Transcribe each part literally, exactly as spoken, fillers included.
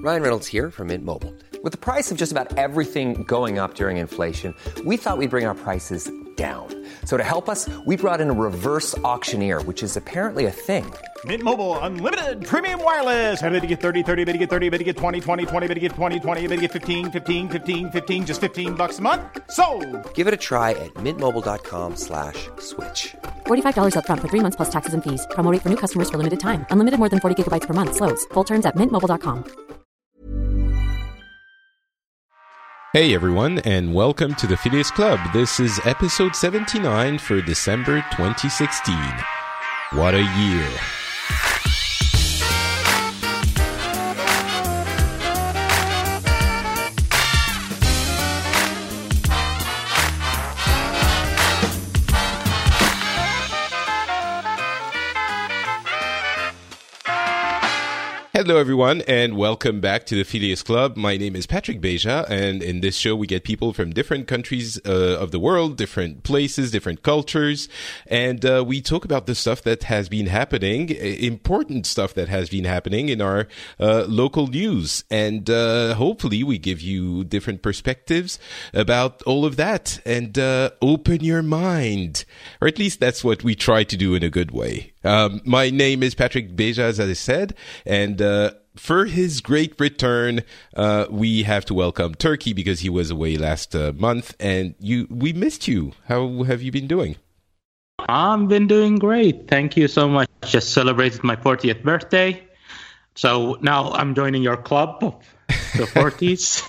Ryan Reynolds here from Mint Mobile. With the price of just about everything going up during inflation, we thought we'd bring our prices down. So to help us, we brought in a reverse auctioneer, which is apparently a thing. Mint Mobile Unlimited Premium Wireless. How to get thirty, thirty, how to get thirty, how to get twenty, twenty, twenty, how to get twenty, twenty, how to get fifteen, fifteen, fifteen, fifteen, just fifteen bucks a month? Sold! Give it a try at mintmobile.com slash switch. forty-five dollars up front for three months plus taxes and fees. Promo rate for new customers for limited time. Unlimited more than forty gigabytes per month. Slows full terms at mint mobile dot com. Hey everyone, and welcome to the Phileas Club. This is episode seventy-nine for December twenty sixteen. What a year. Hello everyone, and welcome back to the Phileas Club. My name is Patrick Beja, and in this show we get people from different countries uh, of the world, different places, different cultures, and uh, we talk about the stuff that has been happening, important stuff that has been happening in our uh, local news, and uh, hopefully we give you different perspectives about all of that, and uh, open your mind, or at least that's what we try to do in a good way. Um, my name is Patrick Beja, as I said, and uh, for his great return, uh, we have to welcome Turkey because he was away last uh, month, and you we missed you. How have you been doing? I've been doing great. Thank you so much. Just celebrated my fortieth birthday, so now I'm joining your club of the forties.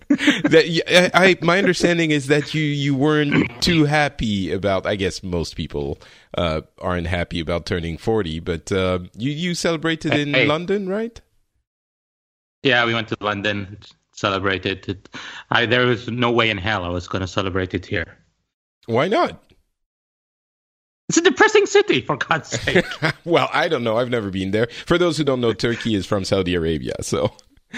that, I, my understanding is that you, you weren't too happy about, I guess most people uh, aren't happy about turning forty, but uh, you, you celebrated in hey. London, right? Yeah, we went to London, celebrated it. I, there was no way in hell I was going to celebrate it here. Why not? It's a depressing city, for God's sake. Well, I don't know. I've never been there. For those who don't know, Turkey is from Saudi Arabia, so...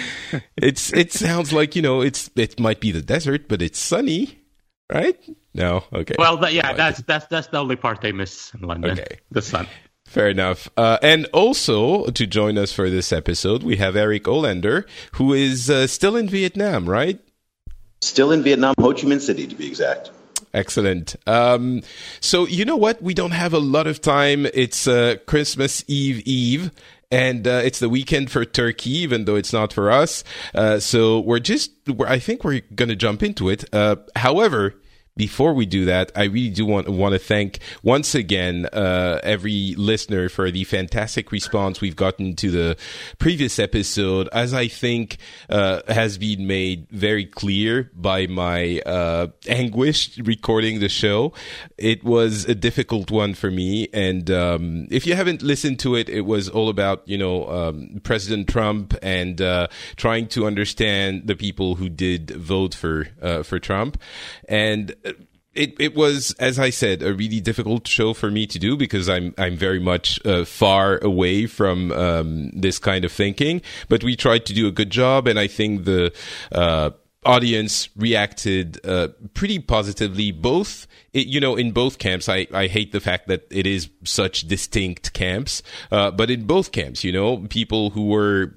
it's it sounds like, you know, it's it might be the desert, but it's sunny, right? No, okay. Well, but yeah, that's that's that's the only part I miss in London. Okay, the sun. Fair enough. Uh, and also to join us for this episode, we have Eric Olander, who is uh, still in Vietnam, right? Still in Vietnam, Ho Chi Minh City, to be exact. Excellent. Um, so you know what? We don't have a lot of time. It's uh, Christmas Eve Eve. And uh, it's the weekend for Turkey, even though it's not for us. Uh, so we're just, we're, I think we're going to jump into it. Uh, however, before we do that, I really do want, want to thank once again uh, every listener for the fantastic response we've gotten to the previous episode, as I think uh, has been made very clear by my uh, anguish recording the show. It was a difficult one for me, and um, if you haven't listened to it, it was all about, you know, um, President Trump and uh, trying to understand the people who did vote for uh, for Trump, and It it was, as I said, a really difficult show for me to do because I'm I'm very much uh, far away from um, this kind of thinking. But we tried to do a good job, and I think the uh, audience reacted uh, pretty positively. Both, it, you know, in both camps. I, I hate the fact that it is such distinct camps, uh, but in both camps, you know, people who were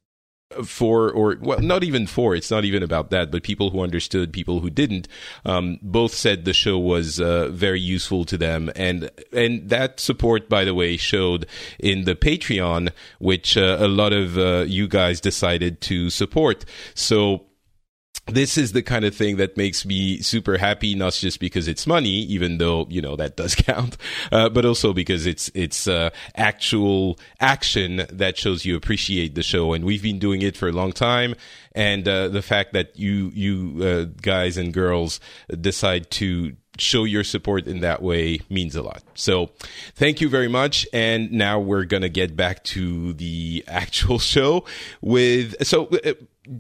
for, or well, not even for, it's not even about that, but people who understood, people who didn't, um, both said the show was uh, very useful to them. And and that support, by the way, showed in the Patreon, which uh, a lot of uh, you guys decided to support. So this is the kind of thing that makes me super happy, not just because it's money, even though, you know, that does count, uh, but also because it's it's uh, actual action that shows you appreciate the show. And we've been doing it for a long time. And uh, the fact that you, you uh, guys and girls decide to show your support in that way means a lot. So thank you very much. And now we're going to get back to the actual show with... So... Uh,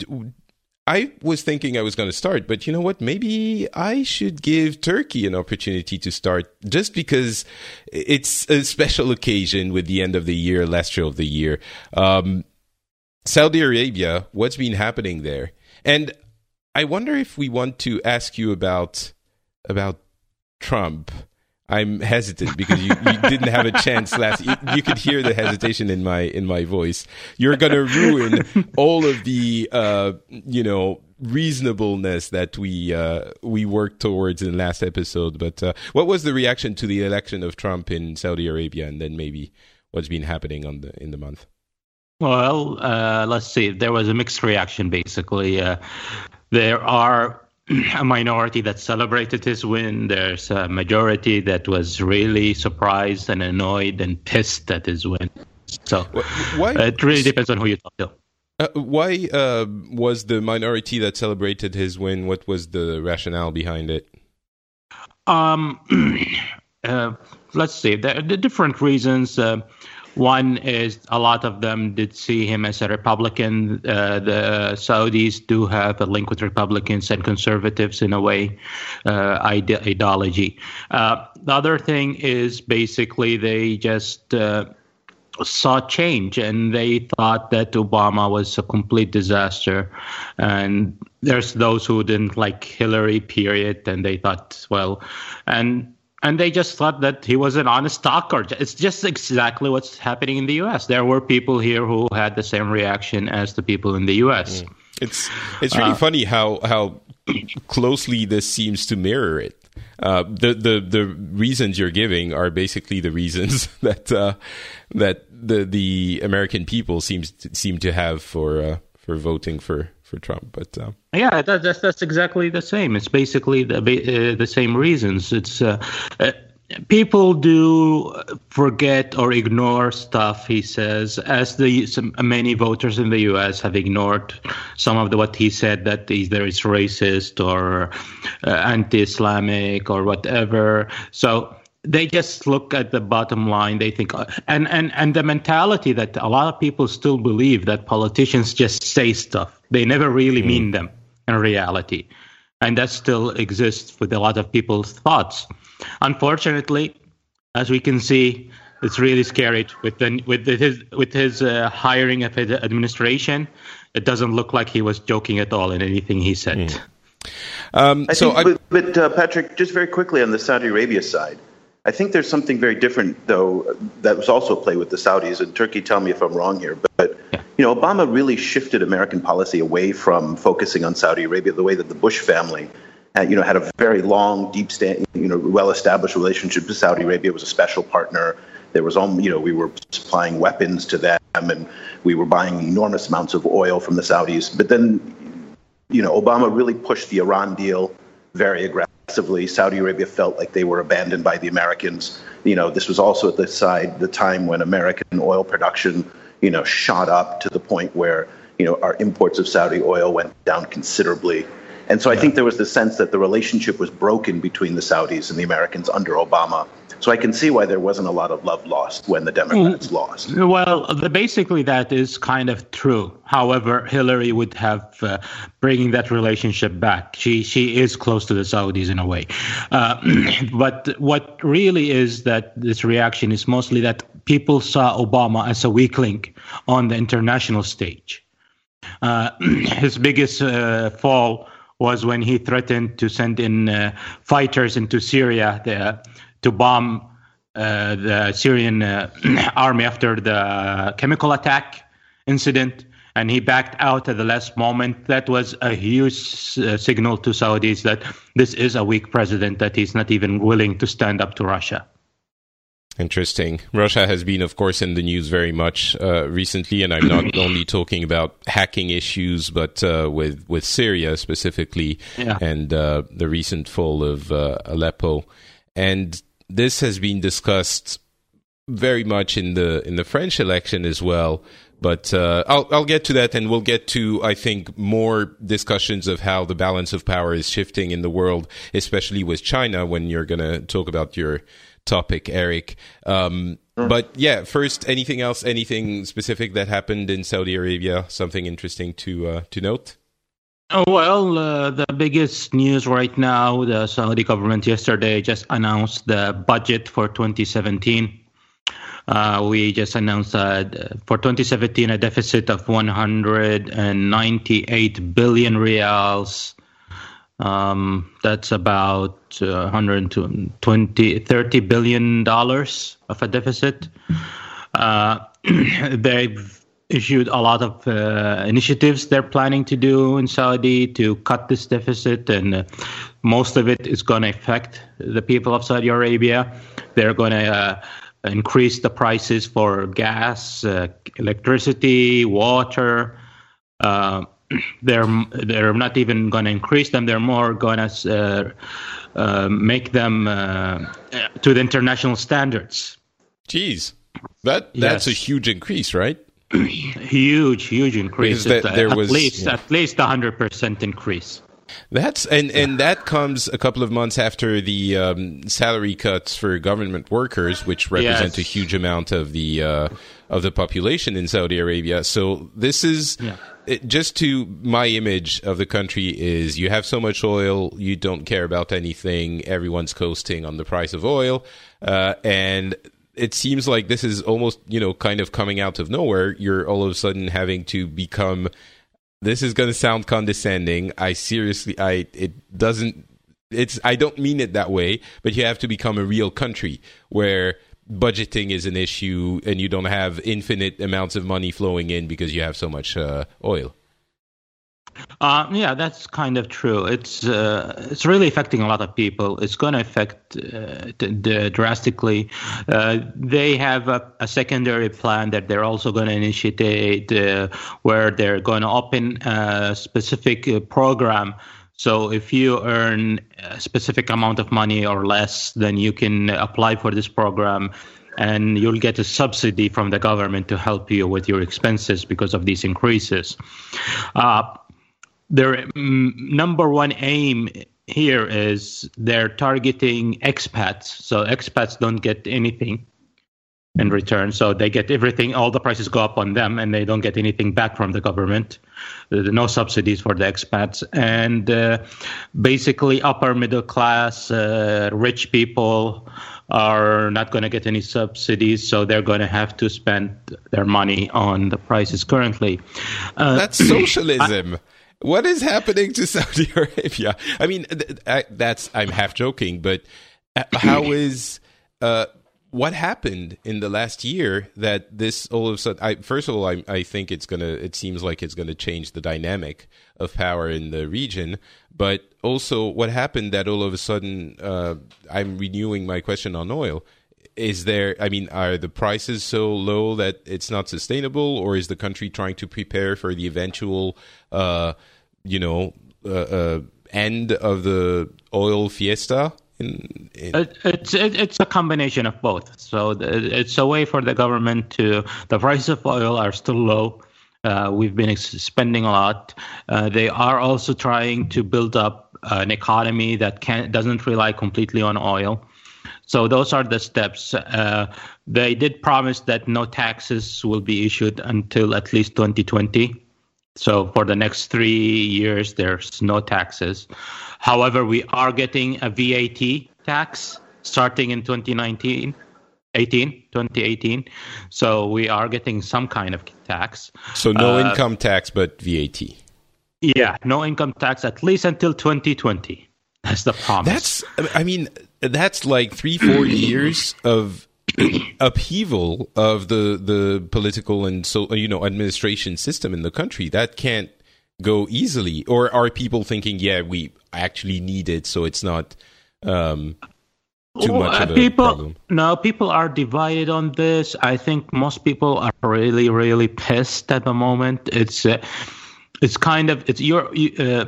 I was thinking I was going to start, but you know what? Maybe I should give Turkey an opportunity to start just because it's a special occasion with the end of the year, last show of the year. Um, Saudi Arabia, what's been happening there? And I wonder if we want to ask you about, about Trump. I'm hesitant because you, you didn't have a chance last. You, you could hear the hesitation in my in my voice. You're gonna ruin all of the uh, you know reasonableness that we uh, we worked towards in the last episode. But uh, what was the reaction to the election of Trump in Saudi Arabia, and then maybe what's been happening on the in the month? Well, uh, let's see. There was a mixed reaction, basically. Uh, there are a minority that celebrated his win. There's a majority that was really surprised and annoyed and pissed at his win. So why, uh, it really depends on who you talk to. Uh, why uh, was the minority that celebrated his win? What was the rationale behind it? Um, uh, let's see. There are different reasons. Uh, One is a lot of them did see him as a Republican. Uh, the Saudis do have a link with Republicans and conservatives in a way, uh, ide- ideology. Uh, the other thing is basically they just uh, saw change and they thought that Obama was a complete disaster. And there's those who didn't like Hillary, period, and they thought, well, and And they just thought that he was an honest talker. It's just exactly what's happening in the U S. There were people here who had the same reaction as the people in the U S. Mm. It's it's really uh, funny how how closely this seems to mirror it. Uh, the the the reasons you're giving are basically the reasons that uh, that the the American people seems to, seem to have for uh, for voting for. For Trump, but uh, yeah, that, that's that's exactly the same. It's basically the uh, the same reasons. It's uh, uh, people do forget or ignore stuff he says, as the some, many voters in the U S have ignored some of the what he said that either is racist or uh, anti-Islamic or whatever. So they just look at the bottom line. They think, and, and, and the mentality that a lot of people still believe that politicians just say stuff. They never really mm. mean them in reality. And that still exists with a lot of people's thoughts. Unfortunately, as we can see, it's really scary with the, with the, his with his uh, hiring of his administration. It doesn't look like he was joking at all in anything he said. Mm. Um, I so think, I, but, but uh, Patrick, just very quickly on the Saudi Arabia side, I think there's something very different, though, that was also at play with the Saudis. And Turkey, tell me if I'm wrong here, but you know, Obama really shifted American policy away from focusing on Saudi Arabia the way that the Bush family, uh, you know, had a very long, deep, stand, you know, well-established relationship with Saudi Arabia. It was a special partner. There was, you know, we were supplying weapons to them, and we were buying enormous amounts of oil from the Saudis. But then, you know, Obama really pushed the Iran deal very aggressively. Saudi Arabia felt like they were abandoned by the Americans. You know, this was also at the side, the time when American oil production, you know, shot up to the point where, you know, our imports of Saudi oil went down considerably. And so I think there was the sense that the relationship was broken between the Saudis and the Americans under Obama. So I can see why there wasn't a lot of love lost when the Democrats mm, lost. Well, the, basically that is kind of true. However, Hillary would have uh, bringing that relationship back. She she is close to the Saudis in a way. Uh, but what really is that this reaction is mostly that people saw Obama as a weak link on the international stage. Uh, his biggest uh, fall was when he threatened to send in uh, fighters into Syria the, to bomb uh, the Syrian uh, army after the chemical attack incident, and he backed out at the last moment. That was a huge uh, signal to Saudis that this is a weak president, that he's not even willing to stand up to Russia. Interesting. Russia has been, of course, in the news very much uh, recently, and I'm not only talking about hacking issues, but uh, with with Syria specifically, yeah. and uh, the recent fall of uh, Aleppo. And this has been discussed very much in the in the French election as well. But uh, I'll I'll get to that, and we'll get to, I think, more discussions of how the balance of power is shifting in the world, especially with China, when you're going to talk about your topic, Eric. Um, sure. But yeah, first, anything else, anything specific that happened in Saudi Arabia, something interesting to uh, to note? Oh, well, uh, the biggest news right now, the Saudi government yesterday just announced the budget for twenty seventeen. Uh, we just announced uh, for twenty seventeen a deficit of one hundred ninety-eight billion reals. Um, that's about uh, one hundred twenty, thirty billion dollars of a deficit. Uh, they've issued a lot of uh, initiatives they're planning to do in Saudi to cut this deficit, and uh, most of it is going to affect the people of Saudi Arabia. They're going to uh, increase the prices for gas, uh, electricity, water. Uh, they're they're not even going to increase them. They're more going to uh, uh, make them uh, to the international standards. Jeez, that that's yes. a huge increase, right? huge, huge increase. That, there at was least yeah. at least a hundred percent increase. That's and, and that comes a couple of months after the um, salary cuts for government workers, which represent yes. a huge amount of the uh, of the population in Saudi Arabia. So this is yeah. it, just to my image of the country is you have so much oil, you don't care about anything. Everyone's coasting on the price of oil, uh, and it seems like this is almost, you know, kind of coming out of nowhere. You're all of a sudden having to become. This is going to sound condescending. I seriously, I it doesn't. It's I don't mean it that way. But you have to become a real country where budgeting is an issue, and you don't have infinite amounts of money flowing in because you have so much uh, oil. Uh, yeah, that's kind of true. It's uh, it's really affecting a lot of people. It's going to affect uh, d- d- drastically. Uh, they have a, a secondary plan that they're also going to initiate uh, where they're going to open a specific uh, program. So if you earn a specific amount of money or less, then you can apply for this program. And you'll get a subsidy from the government to help you with your expenses because of these increases. Uh, Their um, number one aim here is they're targeting expats. So expats don't get anything in return. So they get everything. All the prices go up on them, and they don't get anything back from the government. There's no subsidies for the expats. And uh, basically upper middle class, uh, rich people are not going to get any subsidies. So they're going to have to spend their money on the prices currently. Uh, That's socialism. I, What is happening to Saudi Arabia? I mean, that's I'm half joking, but how is uh, what happened in the last year that this all of a sudden? I, first of all, I, I think it's gonna. It seems like it's gonna change the dynamic of power in the region. But also, what happened that all of a sudden? Uh, I'm renewing my question on oil. Is there? I mean, are the prices so low that it's not sustainable, or is the country trying to prepare for the eventual? Uh, you know, uh, uh, end of the oil fiesta? In, in it, it's it, it's a combination of both. So it's a way for the government to, the prices of oil are still low. Uh, we've been ex- spending a lot. Uh, they are also trying to build up an economy that can doesn't rely completely on oil. So those are the steps. Uh, they did promise that no taxes will be issued until at least twenty twenty. So for the next three years, there's no taxes. However, we are getting a V A T tax starting in twenty nineteen, eighteen, twenty eighteen. So we are getting some kind of tax. So no uh, income tax, but V A T. Yeah, no income tax, at least until twenty twenty. That's the promise. That's, I mean, that's like three, four years of upheaval of the the political and so you know administration system in the country. That can't go easily. Or are people thinking, yeah, we actually need it, so it's not um, too well, much of a people, problem? No, people are divided on this. I think most people are really, really pissed at the moment. It's uh, it's kind of it's your uh,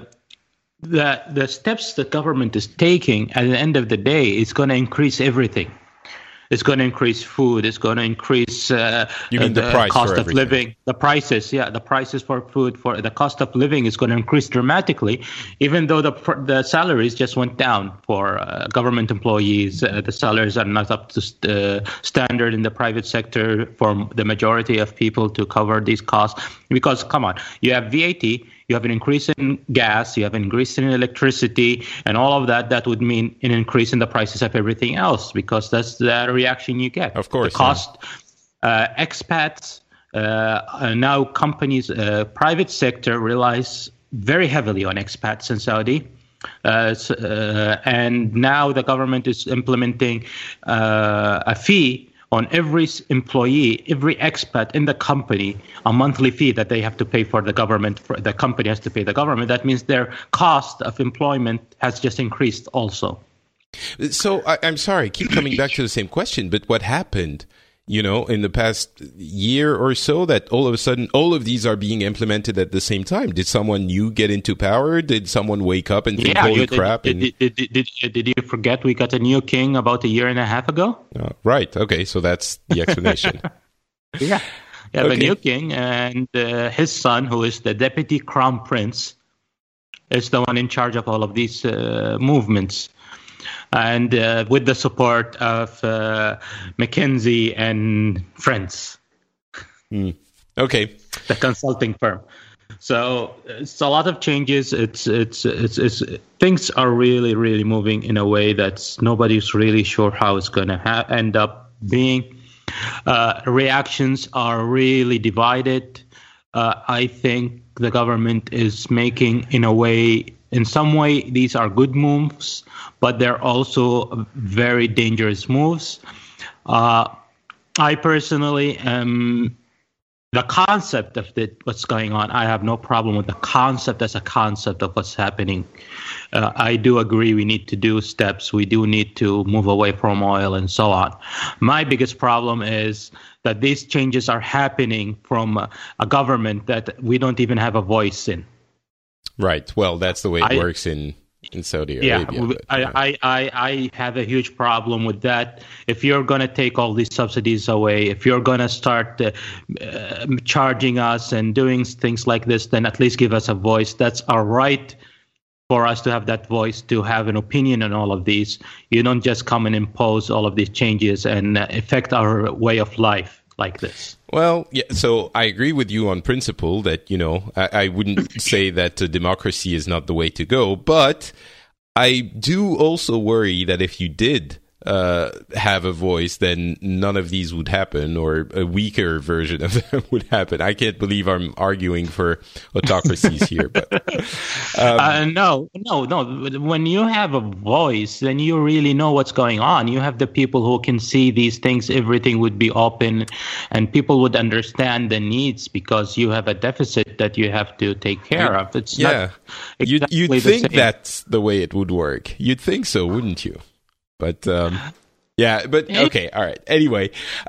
the the steps the government is taking. At the end of the day, it's going to increase everything. It's going to increase food. It's going to increase uh, you mean the, the price cost for of everything. living. The prices, yeah, the prices for food, for the cost of living is going to increase dramatically, even though the the salaries just went down for uh, government employees. Uh, the salaries are not up to st- uh, standard in the private sector for the majority of people to cover these costs. Because, come on, you have V A T. You have an increase in gas, you have an increase in electricity, and all of that, that would mean an increase in the prices of everything else, because that's the reaction you get. Of course. The cost, yeah. uh, expats, uh, now companies, uh, private sector relies very heavily on expats in Saudi. Uh, uh, and now the government is implementing uh, a fee on every employee, every expat in the company, a monthly fee that they have to pay for the government. For the company has to pay the government. That means their cost of employment has just increased also. So I, I'm sorry, I keep coming back to the same question, but what happened, you know, in the past year or so that all of a sudden all of these are being implemented at the same time? Did someone new get into power? Did someone wake up and think, yeah, holy you, crap? Did, and... did, did, did, did you forget we got a new king about a year and a half ago? Oh, right. Okay. So that's the explanation. yeah. You have okay. a new king, and uh, his son, who is the deputy crown prince, is the one in charge of all of these uh, movements. And uh, with the support of uh, McKinsey and Friends. Mm. Okay. The consulting firm. So it's a lot of changes. It's, it's it's it's things are really really moving in a way that's nobody's really sure how it's going to ha- end up being. Uh, reactions are really divided. Uh, I think the government is making, in a way, in some way, these are good moves, but they're also very dangerous moves. Uh, I personally am. The concept of the, what's going on, I have no problem with the concept as a concept of what's happening. Uh, I do agree we need to do steps. We do need to move away from oil and so on. My biggest problem is that these changes are happening from a, a government that we don't even have a voice in. Right. Well, that's the way it I, works in, in Saudi yeah, Arabia. But, I, yeah, I, I, I have a huge problem with that. If you're going to take all these subsidies away, if you're going to start uh, uh, charging us and doing things like this, then at least give us a voice. That's our right for us to have that voice, to have an opinion on all of these. You don't just come and impose all of these changes and uh, affect our way of life like this. Well, yeah, so I agree with you on principle that, you know, I, I wouldn't say that uh, democracy is not the way to go, but I do also worry that if you did uh, have a voice, then none of these would happen, or a weaker version of them would happen. I can't believe I'm arguing for autocracies here, but um, uh, no, no, no. When you have a voice, then you really know what's going on. You have the people who can see these things. Everything would be open, and people would understand the needs because you have a deficit that you have to take care you, of. It's yeah. not exactly you'd, you'd the think same. That's the way it would work. You'd think so, wouldn't you? But um, yeah, but okay, all right. Anyway,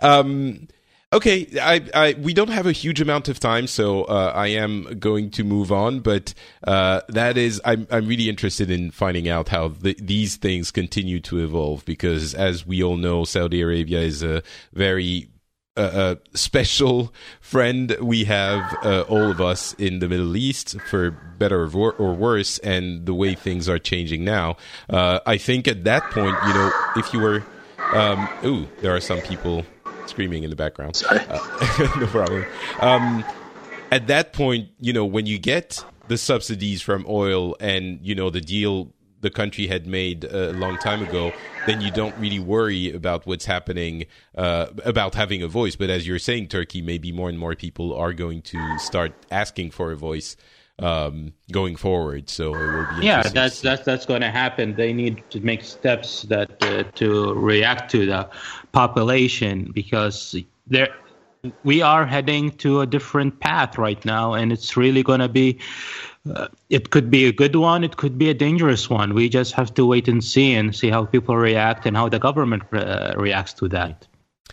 um, okay, I, I we don't have a huge amount of time, so uh, I am going to move on. But uh, that is, I'm I'm really interested in finding out how the, these things continue to evolve, because as we all know, Saudi Arabia is a very a uh, uh, special friend we have, uh, all of us in the Middle East, for better or, wor- or worse, and the way things are changing now. Uh, I think at that point, you know, if you were, um, ooh, there are some people screaming in the background. Sorry. Uh, no problem. Um, at that point, you know, when you get the subsidies from oil and, you know, the deal the country had made a long time ago, then you don't really worry about what's happening, uh, about having a voice. But as you're saying, Turkey, maybe more and more people are going to start asking for a voice um, going forward. So it will be yeah, that's that's that's going to happen. They need to make steps that uh, to react to the population, because there we are heading to a different path right now, and it's really going to be. Uh, it could be a good one. It could be a dangerous one. We just have to wait and see and see how people react and how the government uh, reacts to that.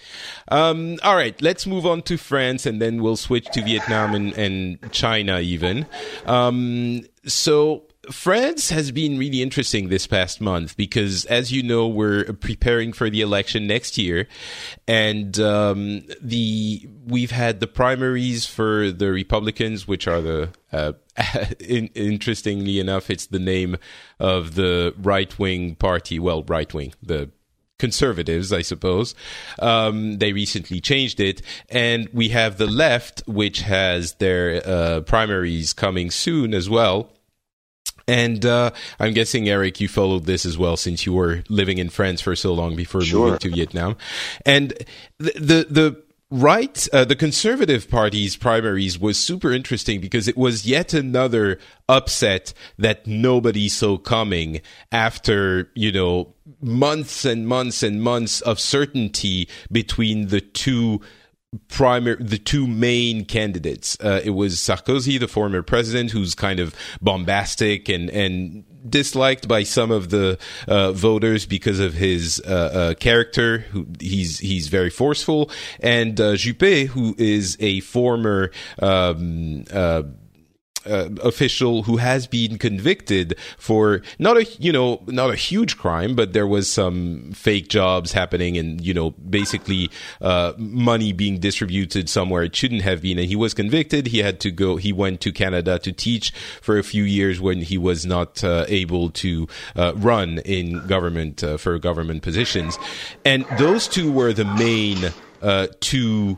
Um, all right, let's move on to France, and then we'll switch to Vietnam and, and China even. Um, so France has been really interesting this past month because, as you know, we're preparing for the election next year, and um, the we've had the primaries for the Republicans, which are the uh, in, interestingly enough, it's the name of the right-wing party. Well, right-wing, the Conservatives, I suppose. Um, they recently changed it. And we have the left, which has their uh, primaries coming soon as well. And uh, I'm guessing, Eric, you followed this as well, since you were living in France for so long before Sure. moving to Vietnam. And the, the, the Right. Uh, the Conservative Party's primaries was super interesting because it was yet another upset that nobody saw coming after, you know, months and months and months of certainty between the two primary, the two main candidates. Uh, it was Sarkozy, the former president, who's kind of bombastic and, and disliked by some of the uh, voters because of his uh, uh, character. Who he's he's very forceful, and uh, Juppé, who is a former um, uh, Uh, official who has been convicted for not a you know not a huge crime, but there was some fake jobs happening and you know basically uh, money being distributed somewhere it shouldn't have been, and he was convicted. He had to go. He went to Canada to teach for a few years when he was not uh, able to uh, run in government uh, for government positions, and those two were the main uh, two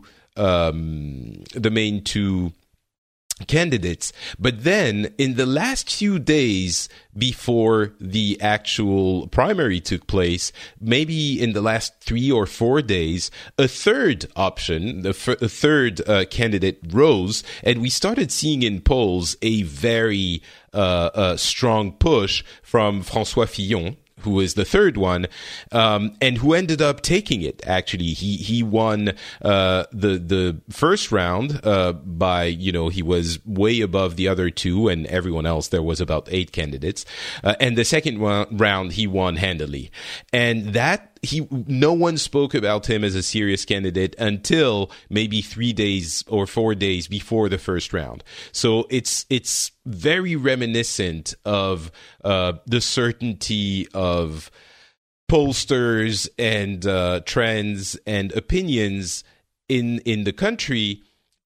um, the main two. candidates. But then in the last few days before the actual primary took place, maybe in the last three or four days, a third option, the f- a third uh, candidate rose, and we started seeing in polls a very uh, uh, strong push from François Fillon, who is the third one, um, and who ended up taking it. Actually, he he won uh, the the first round uh, by you know he was way above the other two and everyone else. There was about eight candidates, uh, and the second round he won handily, and that. He, no one spoke about him as a serious candidate until maybe three days or four days before the first round. So it's it's very reminiscent of uh, the certainty of pollsters and uh, trends and opinions in in the country,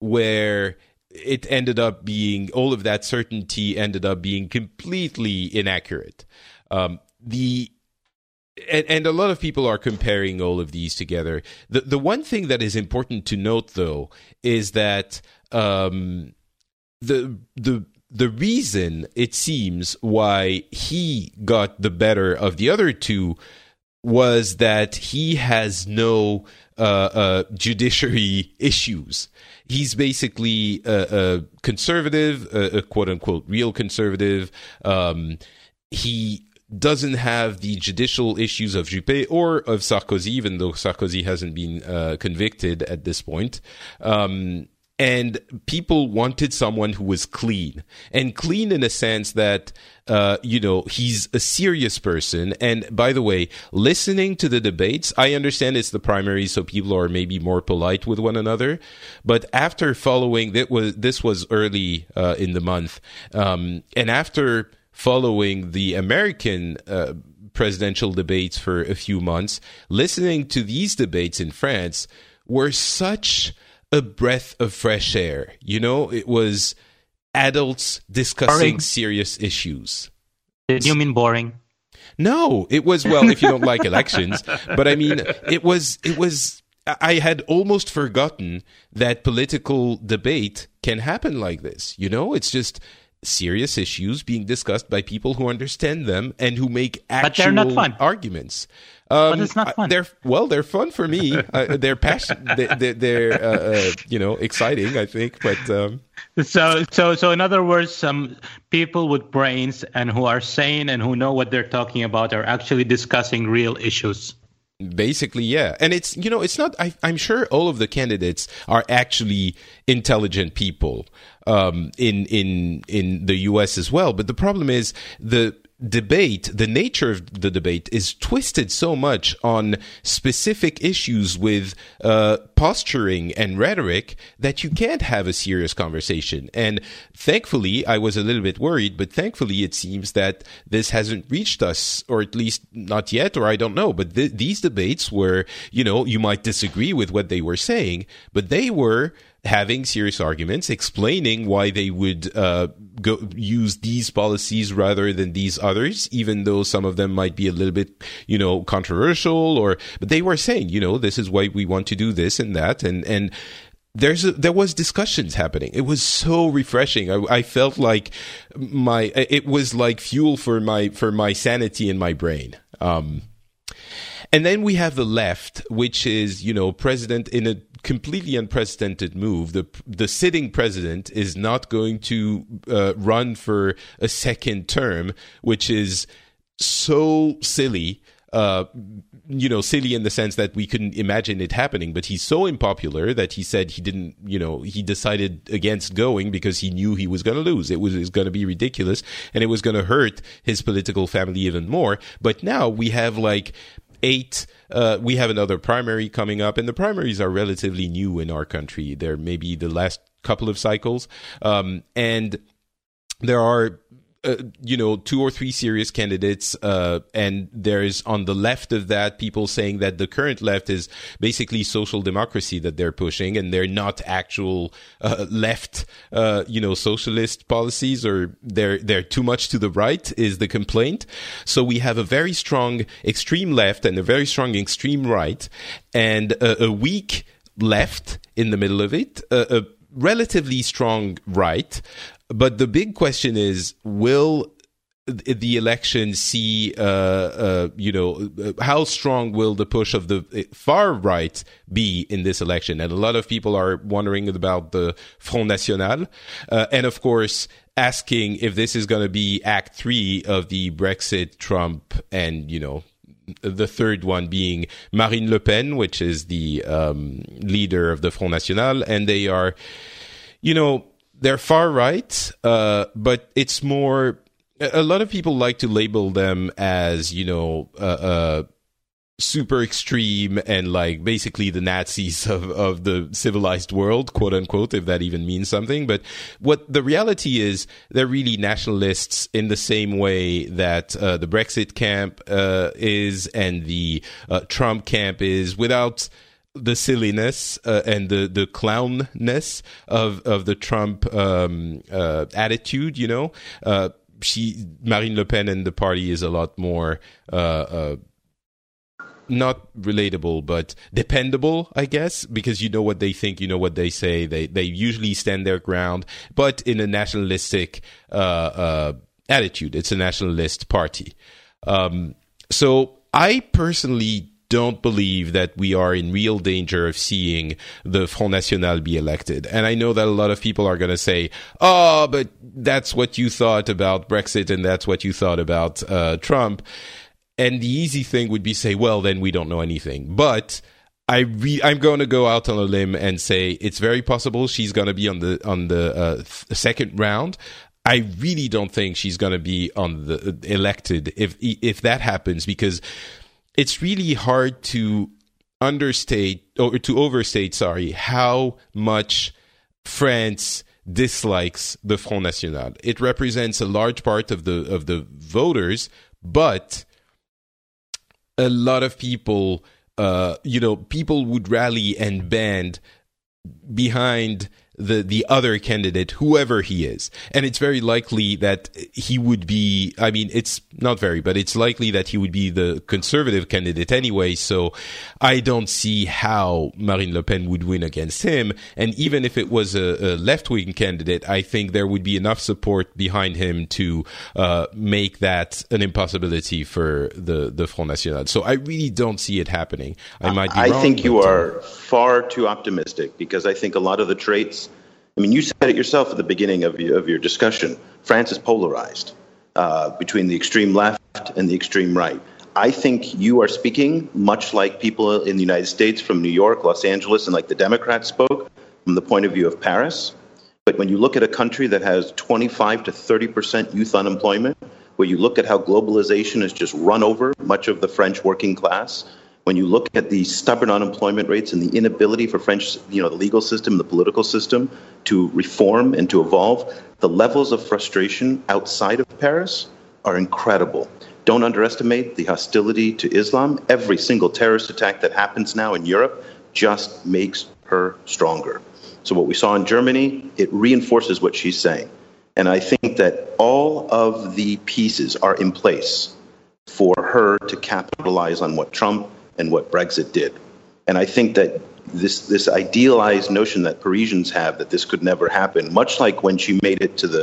where it ended up being all of that certainty ended up being completely inaccurate. Um, the And, and a lot of people are comparing all of these together. The the one thing that is important to note, though, is that um, the the the reason it seems why he got the better of the other two was that he has no uh, uh, judiciary issues. He's basically a, a conservative, a, a quote unquote real conservative. Um, he. doesn't have the judicial issues of Juppé or of Sarkozy, even though Sarkozy hasn't been uh, convicted at this point. Um, and people wanted someone who was clean. And clean in a sense that, uh, you know, he's a serious person. And by the way, listening to the debates, I understand it's the primary, so people are maybe more polite with one another. But after following, that was, this was early uh, in the month, um, and after following the American uh, presidential debates for a few months, listening to these debates in France were such a breath of fresh air. You know, it was adults discussing boring. serious issues. Did you mean boring? No, it was, well, if you don't like elections, but I mean, it was, it was, I had almost forgotten that political debate can happen like this. You know, it's just serious issues being discussed by people who understand them and who make actual but they're not fun. arguments. Um, but it's not fun. They're well, they're fun for me. uh, they're passion. They, they, they're uh, uh, you know exciting. I think, but um... so so so in other words, some people with brains and who are sane and who know what they're talking about are actually discussing real issues. Basically, yeah. And it's, you know, it's not, I, I'm sure all of the candidates are actually intelligent people um, in, in, in the U S as well. But the problem is the debate, the nature of the debate is twisted so much on specific issues with uh, posturing and rhetoric that you can't have a serious conversation. And thankfully, I was a little bit worried, but thankfully it seems that this hasn't reached us, or at least not yet, or I don't know. But th- these debates were, you know, you might disagree with what they were saying, but they were having serious arguments, explaining why they would uh, go use these policies rather than these others, even though some of them might be a little bit, you know, controversial. Or, but they were saying, you know, this is why we want to do this and that, and and there's a, there was discussions happening. It was so refreshing. I, I felt like my it was like fuel for my for my sanity in my brain. Um, And then we have the left, which is, you know, president in a completely unprecedented move. The the sitting president is not going to uh, run for a second term, which is so silly. Uh, you know, silly in the sense that we couldn't imagine it happening, but he's so unpopular that he said he didn't, you know, he decided against going because he knew he was going to lose. It was, it was going to be ridiculous and it was going to hurt his political family even more. But now we have like eight, uh, we have another primary coming up, and the primaries are relatively new in our country. They're maybe the last couple of cycles. Um, and there are Uh, you know, two or three serious candidates, uh, and there's on the left of that people saying that the current left is basically social democracy that they're pushing, and they're not actual uh, left, uh, you know, socialist policies, or they're they're too much to the right is the complaint. So we have a very strong extreme left and a very strong extreme right, and a, a weak left in the middle of it, a, a relatively strong right. But the big question is, will the election see, uh, uh, you know, how strong will the push of the far right be in this election? And a lot of people are wondering about the Front National. Uh, and of course, asking if this is going to be Act Three of the Brexit, Trump, and, you know, the third one being Marine Le Pen, which is the um, leader of the Front National. And they are, you know, they're far right, uh, but it's more, a lot of people like to label them as, you know, uh, uh, super extreme and like basically the Nazis of, of the civilized world, quote unquote, if that even means something. But what the reality is, they're really nationalists in the same way that uh, the Brexit camp uh, is and the uh, Trump camp is, without the silliness uh, and the the clownness of of the Trump um, uh, attitude. You know, uh, she Marine Le Pen and the party is a lot more uh, uh, not relatable, but dependable, I guess, because you know what they think, you know what they say. They they usually stand their ground, but in a nationalistic uh, uh, attitude. It's a nationalist party. Um, so I personally don't believe that we are in real danger of seeing the Front National be elected. And I know that a lot of people are going to say, oh, but that's what you thought about Brexit and that's what you thought about uh, Trump. And the easy thing would be say, well, then we don't know anything. But I re- I'm going to go out on a limb and say it's very possible she's going to be on the on the uh, th- second round. I really don't think she's going to be on the uh, elected if if that happens, because it's really hard to understate or to overstate, sorry, how much France dislikes the Front National. It represents a large part of the of the voters, but a lot of people, uh, you know, people would rally and band behind the the other candidate, whoever he is. And it's very likely that he would be, I mean, it's not very, but it's likely that he would be the conservative candidate anyway. So I don't see how Marine Le Pen would win against him. And even if it was a, a left-wing candidate, I think there would be enough support behind him to uh, make that an impossibility for the, the Front National. So I really don't see it happening. I might be I wrong. I think you but, are uh, far too optimistic, because I think a lot of the traits, I mean, you said it yourself at the beginning of your, of your discussion. France is polarized uh, between the extreme left and the extreme right. I think you are speaking much like people in the United States from New York, Los Angeles, and like the Democrats spoke from the point of view of Paris. But when you look at a country that has twenty-five to thirty percent youth unemployment, where you look at how globalization has just run over much of the French working class, when you look at the stubborn unemployment rates and the inability for French, you know, the legal system, the political system to reform and to evolve, the levels of frustration outside of Paris are incredible. Don't underestimate the hostility to Islam. Every single terrorist attack that happens now in Europe just makes her stronger. So what we saw in Germany, it reinforces what she's saying. And I think that all of the pieces are in place for her to capitalize on what Trump and what Brexit did. And I think that this this idealized notion that Parisians have that this could never happen, much like when she made it to the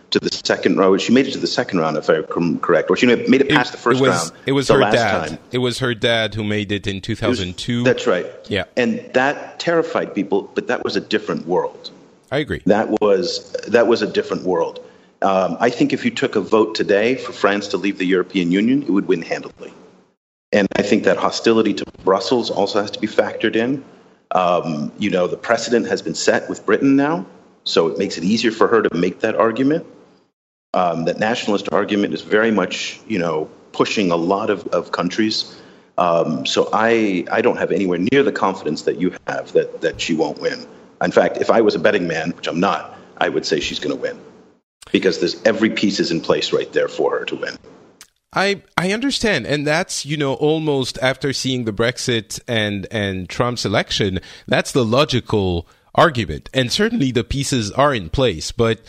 to the second round. She made it to the second round, if I'm correct, or she made it past it, the first it was, round. It was the her last dad. Time. It was her dad who made it in two thousand two. Was, that's right. Yeah, and that terrified people. But that was a different world. I agree. That was that was a different world. Um, I think if you took a vote today for France to leave the European Union, it would win handily. And I think that hostility to Brussels also has to be factored in. Um, you know, the precedent has been set with Britain now, so it makes it easier for her to make that argument. Um, that nationalist argument is very much, you know, pushing a lot of, of countries. Um, so I, I don't have anywhere near the confidence that you have that, that she won't win. In fact, if I was a betting man, which I'm not, I would say she's going to win because there's every piece is in place right there for her to win. I I understand, and that's, you know, almost after seeing the Brexit and and Trump's election, that's the logical argument, and certainly the pieces are in place. But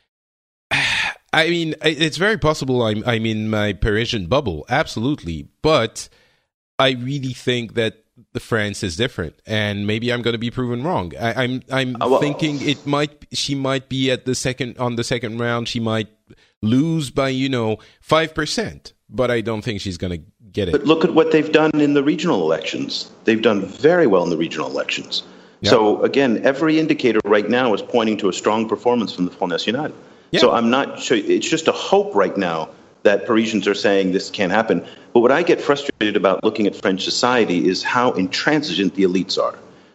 I mean, it's very possible I'm I'm in my Parisian bubble, absolutely. But I really think that the France is different, and maybe I'm going to be proven wrong. I, I'm I'm oh, well. thinking it might she might be at the second on the second round. She might lose by, you know, five percent, but I don't think she's going to get it. But look at what they've done in the regional elections. They've done very well in the regional elections. Yep. So again, every indicator right now is pointing to a strong performance from the Front National. Yep. So I'm not sure. It's just a hope right now that Parisians are saying this can't happen. But what I get frustrated about looking at French society is how intransigent the elites are,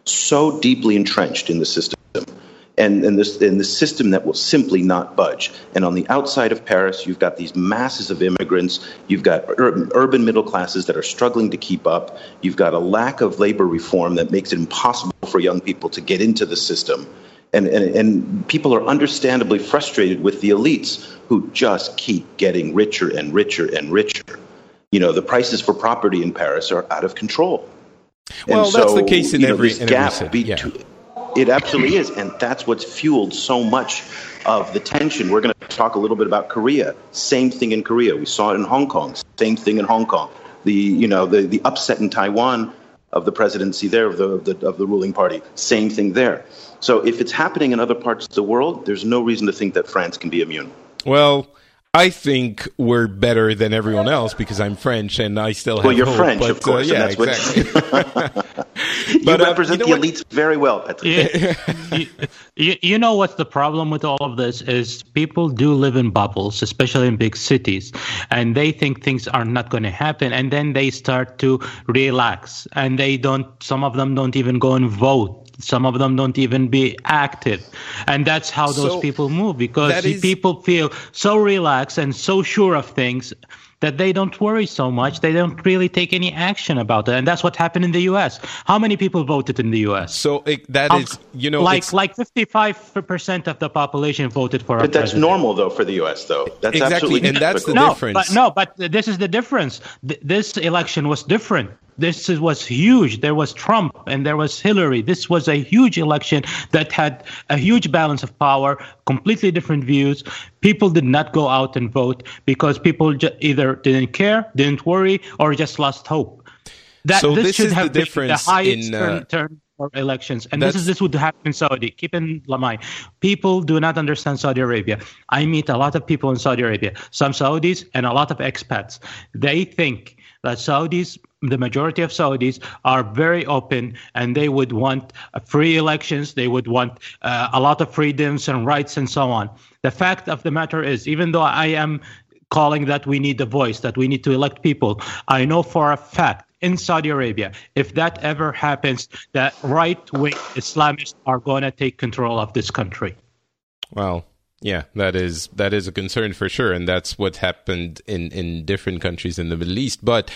so deeply entrenched in the system. And, and, this, and the system that will simply not budge. And on the outside of Paris, you've got these masses of immigrants. You've got urban, urban middle classes that are struggling to keep up. You've got a lack of labor reform that makes it impossible for young people to get into the system. And, and, and people are understandably frustrated with the elites who just keep getting richer and richer and richer. You know, the prices for property in Paris are out of control. Well, and that's so, the case in you know, every, this in gap every city. between, yeah. It absolutely is, and that's what's fueled so much of the tension. We're going to talk a little bit about Korea. Same thing in Korea. We saw it in Hong Kong. Same thing in Hong Kong. The you know the, the upset in Taiwan of the presidency there of the, of the of the ruling party. Same thing there. So if it's happening in other parts of the world, there's no reason to think that France can be immune. Well, I think we're better than everyone else because I'm French and I still have Well, you're hope, French, but, of course. Uh, yeah, and that's exactly. you but, represent uh, you know the elites what? very well, Patrick. Yeah. you, you know what's the problem with all of this is people do live in bubbles, especially in big cities, and they think things are not going to happen, and then they start to relax, and they don't. Some of them don't even go and vote. Some of them don't even be active. And that's how those so people move because is... people feel so relaxed and so sure of things that they don't worry so much. They don't really take any action about it. And that's what happened in the U S. How many people voted in the U S? So it, that um, is, you know, like it's... like fifty-five percent of the population voted for. But that's president. normal, though, for the U S. Though that's exactly, absolutely and that's the no, difference. But no, but this is the difference. Th- this election was different. This is, was huge. There was Trump and there was Hillary. This was a huge election that had a huge balance of power, completely different views. People did not go out and vote because people ju- either didn't care, didn't worry, or just lost hope. That so this, this should is have the been difference the highest in uh, turn, turn for elections, and this is this would happen in Saudi. Keep in mind, people do not understand Saudi Arabia. I meet a lot of people in Saudi Arabia, some Saudis and a lot of expats. They think that Saudis, the majority of Saudis, are very open and they would want uh, free elections. They would want uh, a lot of freedoms and rights and so on. The fact of the matter is, even though I am calling that we need a voice, that we need to elect people, I know for a fact in Saudi Arabia, if that ever happens, that right-wing Islamists are going to take control of this country. Well, yeah, that is that is a concern for sure, and that's what happened in, in different countries in the Middle East. But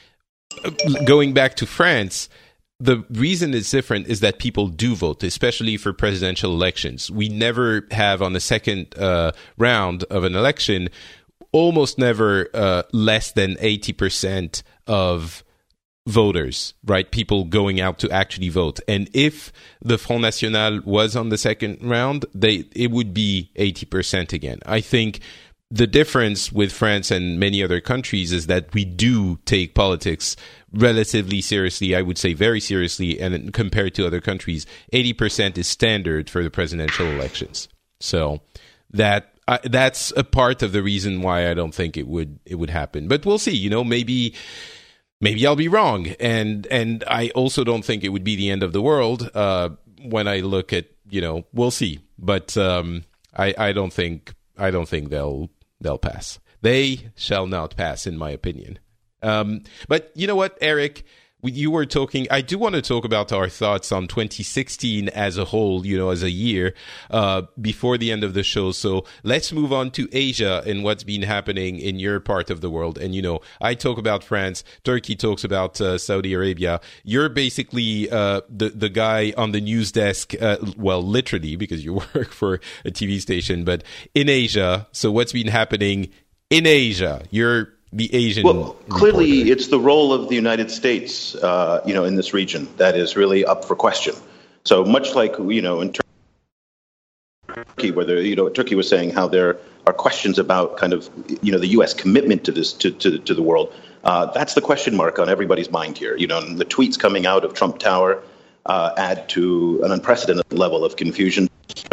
going back to France, the reason it's different is that people do vote, especially for presidential elections. We never have on the second uh, round of an election, almost never uh, less than eighty percent of voters, right? People going out to actually vote. And if the Front National was on the second round, they it would be eighty percent again. I think the difference with France and many other countries is that we do take politics relatively seriously, I would say very seriously, and compared to other countries, eighty percent is standard for the presidential elections. So that I, that's a part of the reason why I don't think it would it would happen. But we'll see. You know, maybe maybe I'll be wrong, and and I also don't think it would be the end of the world. Uh, when I look at, you know, we'll see. But um, I I don't think I don't think they'll they'll pass. They shall not pass, in my opinion. Um, but you know what, Eric? You were talking, I do want to talk about our thoughts on twenty sixteen as a whole, you know, as a year, uh, before the end of the show. So let's move on to Asia and what's been happening in your part of the world. And, you know, I talk about France, Turkey talks about uh, Saudi Arabia. You're basically uh, the, the guy on the news desk, uh, well, literally, because you work for a T V station, but in Asia. So what's been happening in Asia? You're the Asian Well, clearly, reporter. It's the role of the United States, uh, you know, in this region that is really up for question. So much like, you know, in Turkey, where there, you know, Turkey was saying how there are questions about kind of, you know, the U S commitment to this to to, to the world. Uh, that's the question mark on everybody's mind here. You know, and the tweets coming out of Trump Tower uh, add to an unprecedented level of confusion.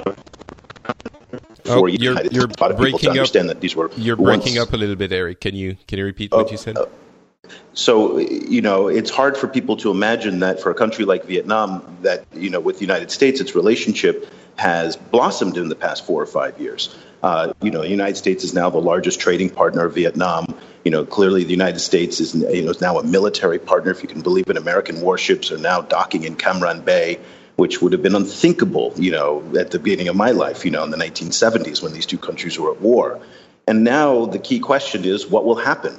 Oh, you're, you're breaking up. That these were you're breaking once, up a little bit, Eric. Can you can you repeat what uh, you said? Uh, so you know, it's hard for people to imagine that for a country like Vietnam, that you know, with the United States, its relationship has blossomed in the past four or five years. Uh, you know, the United States is now the largest trading partner of Vietnam. You know, clearly the United States is, you know, is now a military partner. If you can believe it, American warships are now docking in Cam Ranh Bay, which would have been unthinkable, you know, at the beginning of my life, you know, in the nineteen seventies when these two countries were at war. And now the key question is, what will happen?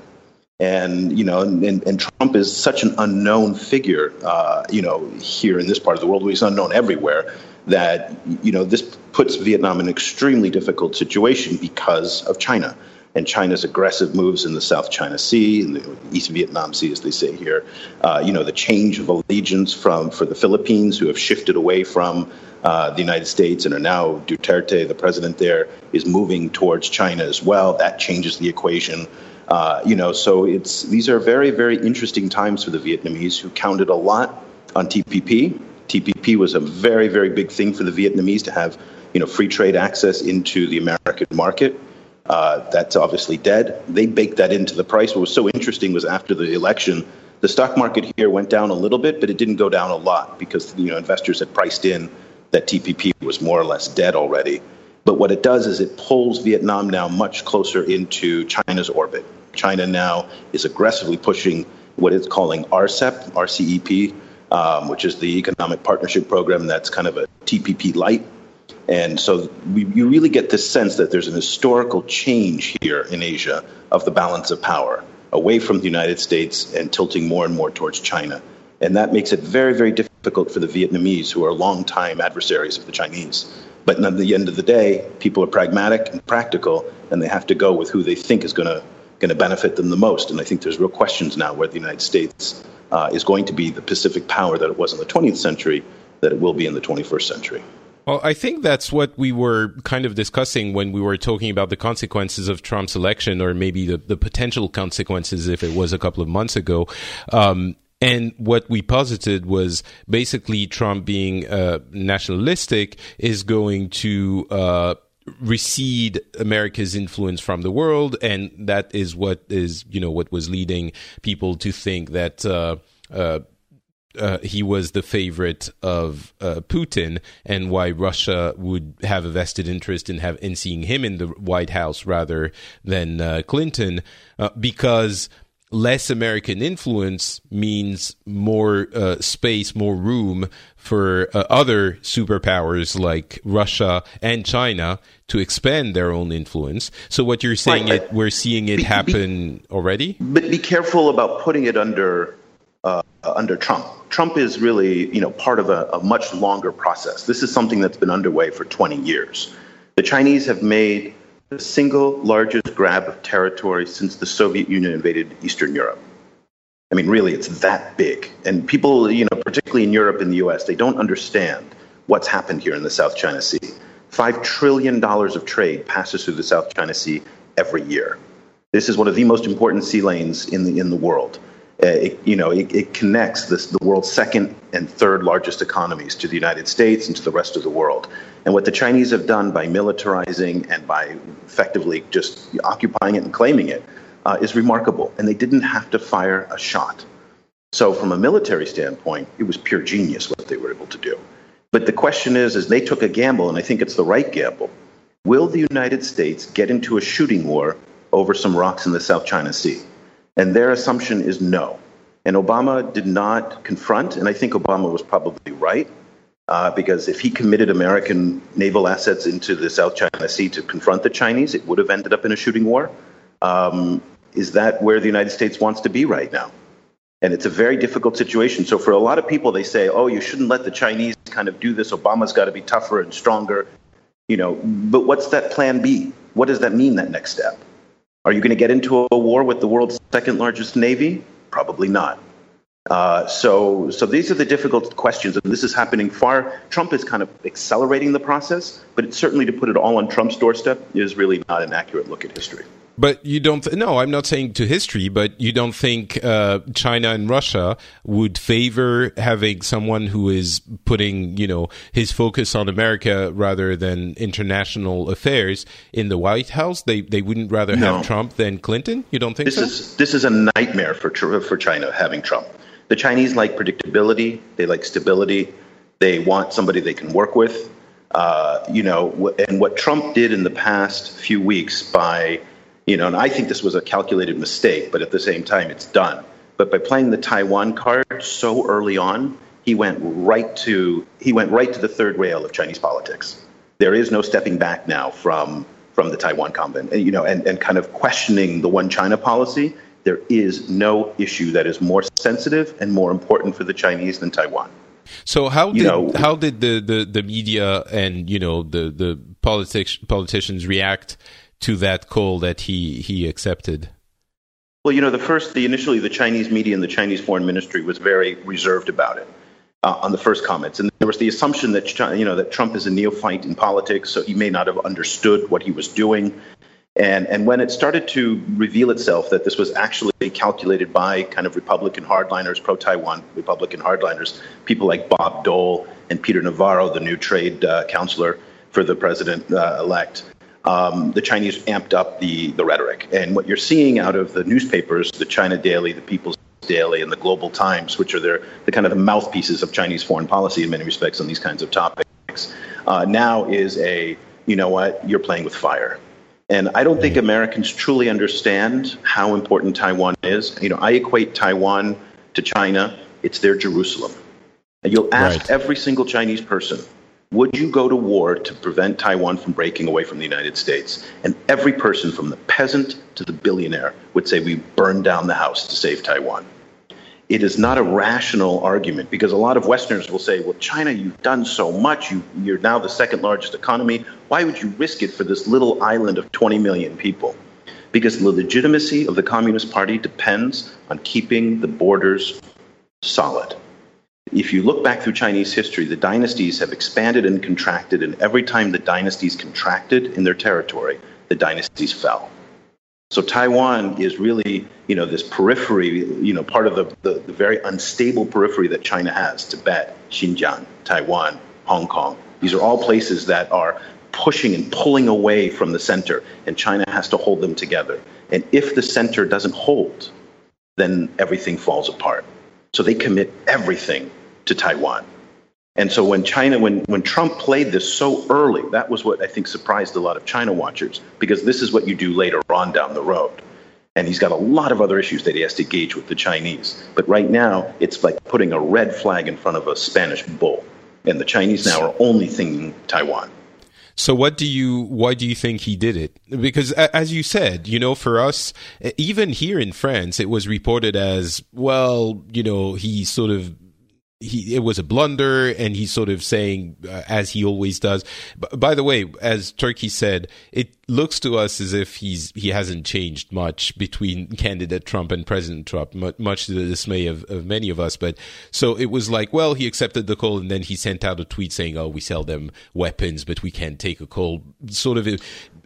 And, you know, and, and Trump is such an unknown figure, uh, you know, here in this part of the world, where he's unknown everywhere, that, you know, this puts Vietnam in an extremely difficult situation because of China. And China's aggressive moves in the South China Sea, in the East Vietnam Sea, as they say here. Uh, you know, the change of allegiance from for the Philippines, who have shifted away from uh, the United States and are now, Duterte, the president there, is moving towards China as well. That changes the equation. Uh, you know, so it's these are very, very interesting times for the Vietnamese, who counted a lot on T P P. T P P was a very, very big thing for the Vietnamese to have, you know, free trade access into the American market. Uh, that's obviously dead. They baked that into the price. What was so interesting was after the election, the stock market here went down a little bit, but it didn't go down a lot because, you know, investors had priced in that T P P was more or less dead already. But what it does is it pulls Vietnam now much closer into China's orbit. China now is aggressively pushing what it's calling R C E P, R C E P, um, which is the Economic Partnership Program that's kind of a T P P light. And so we, you really get this sense that there's an historical change here in Asia of the balance of power, away from the United States and tilting more and more towards China. And that makes it very, very difficult for the Vietnamese, who are longtime adversaries of the Chinese. But at the end of the day, people are pragmatic and practical, and they have to go with who they think is going to going to benefit them the most. And I think there's real questions now whether the United States uh, is going to be the Pacific power that it was in the twentieth century, that it will be in the twenty-first century. Well, I think that's what we were kind of discussing when we were talking about the consequences of Trump's election, or maybe the, the potential consequences if it was a couple of months ago. Um, and what we posited was basically Trump being uh, nationalistic is going to uh, recede America's influence from the world. And that is what is, you know, what was leading people to think that uh, uh Uh, he was the favorite of uh, Putin, and why Russia would have a vested interest in have in seeing him in the White House rather than uh, Clinton, uh, because less American influence means more uh, space, more room for uh, other superpowers like Russia and China to expand their own influence. So what you're saying, right, it, we're seeing it be, happen be, already? But be careful about putting it under uh, under Trump. Trump is really, you know, part of a, a much longer process. This is something that's been underway for twenty years. The Chinese have made the single largest grab of territory since the Soviet Union invaded Eastern Europe. I mean, really, it's that big. And people, you know, particularly in Europe and the U S, they don't understand what's happened here in the South China Sea. Five trillion dollars of trade passes through the South China Sea every year. This is one of the most important sea lanes in the in the world. Uh, it, you know, it, it connects this, the world's second and third largest economies to the United States and to the rest of the world. And what the Chinese have done by militarizing and by effectively just occupying it and claiming it uh, is remarkable. And they didn't have to fire a shot. So from a military standpoint, it was pure genius what they were able to do. But the question is, is they took a gamble, and I think it's the right gamble. Will the United States get into a shooting war over some rocks in the South China Sea? And their assumption is no. And Obama did not confront, and I think Obama was probably right, uh, because if he committed American naval assets into the South China Sea to confront the Chinese, it would have ended up in a shooting war. Um, is that where the United States wants to be right now? And it's a very difficult situation. So for a lot of people, they say, oh, you shouldn't let the Chinese kind of do this. Obama's got to be tougher and stronger. You know, but what's that plan B? What does that mean, that next step? Are you going to get into a war with the world's second largest navy? Probably not. Uh, so, so these are the difficult questions, and this is happening far. Trump is kind of accelerating the process, but it's certainly to put it all on Trump's doorstep is really not an accurate look at history. But you don't, th- no, I'm not saying to history, but you don't think uh, China and Russia would favor having someone who is putting, you know, his focus on America rather than international affairs in the White House? They they wouldn't rather no. have Trump than Clinton? You don't think this so? Is, this is a nightmare for for China, having Trump. The Chinese like predictability. They like stability. They want somebody they can work with. Uh, you know, and what Trump did in the past few weeks by... You know, and I think this was a calculated mistake, but at the same time, it's done. But by playing the Taiwan card so early on, he went right to he went right to the third rail of Chinese politics. There is no stepping back now from from the Taiwan comment, and, you know, and, and kind of questioning the one China policy. There is no issue that is more sensitive and more important for the Chinese than Taiwan. So how did you know, how did the, the, the media and, you know, the the politics politicians react to that call that he, he accepted? Well, you know, the first, the initially, the Chinese media and the Chinese foreign ministry was very reserved about it uh, on the first comments. And there was the assumption that, you know, that Trump is a neophyte in politics, so he may not have understood what he was doing. And, and when it started to reveal itself that this was actually calculated by kind of Republican hardliners, pro-Taiwan Republican hardliners, people like Bob Dole and Peter Navarro, the new trade uh, counselor for the president-elect, uh, Um, the Chinese amped up the, the rhetoric. And what you're seeing out of the newspapers, the China Daily, the People's Daily, and the Global Times, which are their, the kind of the mouthpieces of Chinese foreign policy in many respects on these kinds of topics, uh, now is a, you know what, you're playing with fire. And I don't think Americans truly understand how important Taiwan is. You know, I equate Taiwan to China. It's their Jerusalem. And you'll ask right. every single Chinese person, would you go to war to prevent Taiwan from breaking away from the United States? And every person from the peasant to the billionaire would say we burned down the house to save Taiwan. It is not a rational argument because a lot of Westerners will say, well, China, you've done so much. You, you're now the second largest economy. Why would you risk it for this little island of twenty million people? Because the legitimacy of the Communist Party depends on keeping the borders solid. If you look back through Chinese history, the dynasties have expanded and contracted, and every time the dynasties contracted in their territory, the dynasties fell. So Taiwan is really, you know, this periphery, you know, part of the, the, the very unstable periphery that China has, Tibet, Xinjiang, Taiwan, Hong Kong. These are all places that are pushing and pulling away from the center, and China has to hold them together. And if the center doesn't hold, then everything falls apart. So they commit everything to Taiwan. And so when China, when, when Trump played this so early, that was what I think surprised a lot of China watchers, because this is what you do later on down the road. And he's got a lot of other issues that he has to gauge with the Chinese. But right now, it's like putting a red flag in front of a Spanish bull. And the Chinese now are only thinking Taiwan. So what do you, why do you think he did it? Because as you said, you know, for us, even here in France, it was reported as, well, you know, he sort of, he, it was a blunder, and he's sort of saying, uh, as he always does. B- by the way, as Turkey said, it looks to us as if he's he hasn't changed much between candidate Trump and President Trump, m- much to the dismay of, of many of us. But so it was like, well, he accepted the call, and then he sent out a tweet saying, oh, we sell them weapons, but we can't take a call. Sort of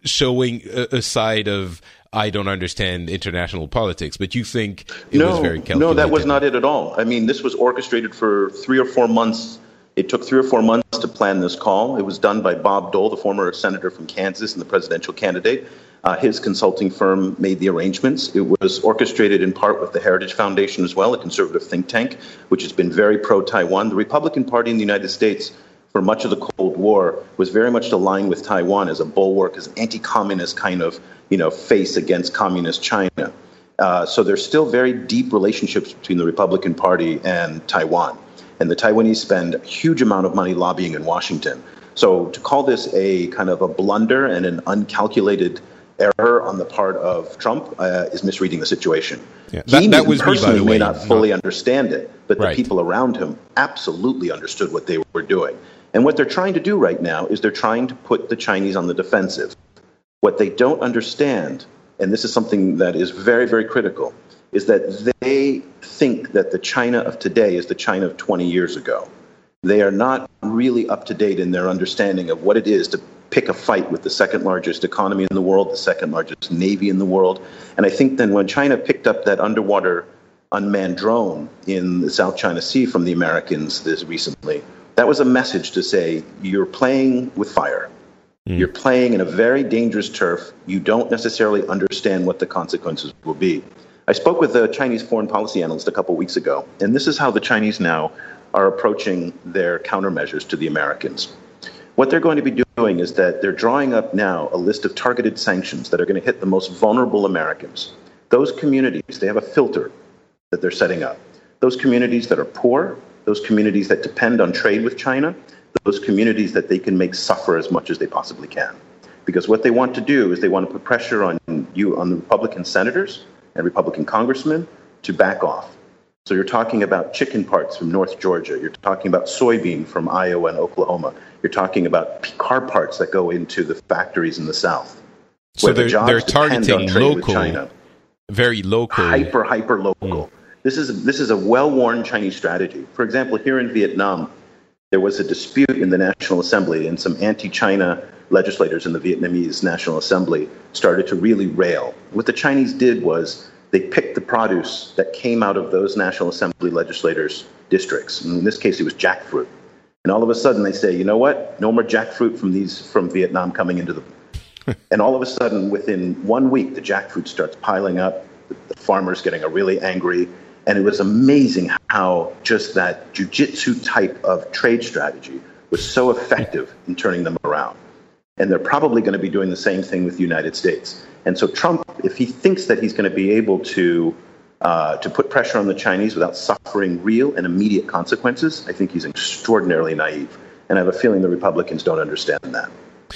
showing a, a side of, I don't understand international politics, but you think it no, was very calculated? No, that was not it at all. I mean, this was orchestrated for three or four months. It took three or four months to plan this call. It was done by Bob Dole, the former senator from Kansas and the presidential candidate. Uh, his consulting firm made the arrangements. It was orchestrated in part with the Heritage Foundation as well, a conservative think tank, which has been very pro-Taiwan. The Republican Party in the United States, for much of the Cold War, was very much aligned with Taiwan as a bulwark, as an anti-communist kind of, you know, face against communist China. Uh, so there's still very deep relationships between the Republican Party and Taiwan. And the Taiwanese spend a huge amount of money lobbying in Washington. So to call this a kind of a blunder and an uncalculated error on the part of Trump uh, is misreading the situation. Yeah, that, he that was personally me, by the way, may not fully not... understand it, but right. the people around him absolutely understood what they were doing. And what they're trying to do right now is they're trying to put the Chinese on the defensive. What they don't understand, and this is something that is very, very critical, is that they think that the China of today is the China of twenty years ago. They are not really up to date in their understanding of what it is to pick a fight with the second largest economy in the world, the second largest navy in the world. And I think then when China picked up that underwater unmanned drone in the South China Sea from the Americans this recently, that was a message to say, you're playing with fire. Mm. You're playing in a very dangerous turf. You don't necessarily understand what the consequences will be. I spoke with a Chinese foreign policy analyst a couple of weeks ago, and this is how the Chinese now are approaching their countermeasures to the Americans. What they're going to be doing is that they're drawing up now a list of targeted sanctions that are going to hit the most vulnerable Americans. Those communities, they have a filter that they're setting up. Those communities that are poor, those communities that depend on trade with China, those communities that they can make suffer as much as they possibly can. Because what they want to do is they want to put pressure on you, on the Republican senators and Republican congressmen to back off. So you're talking about chicken parts from North Georgia. You're talking about soybean from Iowa and Oklahoma. You're talking about car parts that go into the factories in the South. So they're, the they're targeting local, China. very local. Hyper, hyper local. Mm. This is, this is a well-worn Chinese strategy. For example, here in Vietnam, there was a dispute in the National Assembly, and some anti-China legislators in the Vietnamese National Assembly started to really rail. What the Chinese did was they picked the produce that came out of those National Assembly legislators' districts. In this case, it was jackfruit. And all of a sudden, they say, you know what? No more jackfruit from these from Vietnam coming into the... And all of a sudden, within one week, the jackfruit starts piling up. The, the farmers getting a really angry. And it was amazing how just that jujitsu type of trade strategy was so effective in turning them around. And they're probably going to be doing the same thing with the United States. And so Trump, if he thinks that he's going to be able to uh, to put pressure on the Chinese without suffering real and immediate consequences, I think he's extraordinarily naive. And I have a feeling the Republicans don't understand that.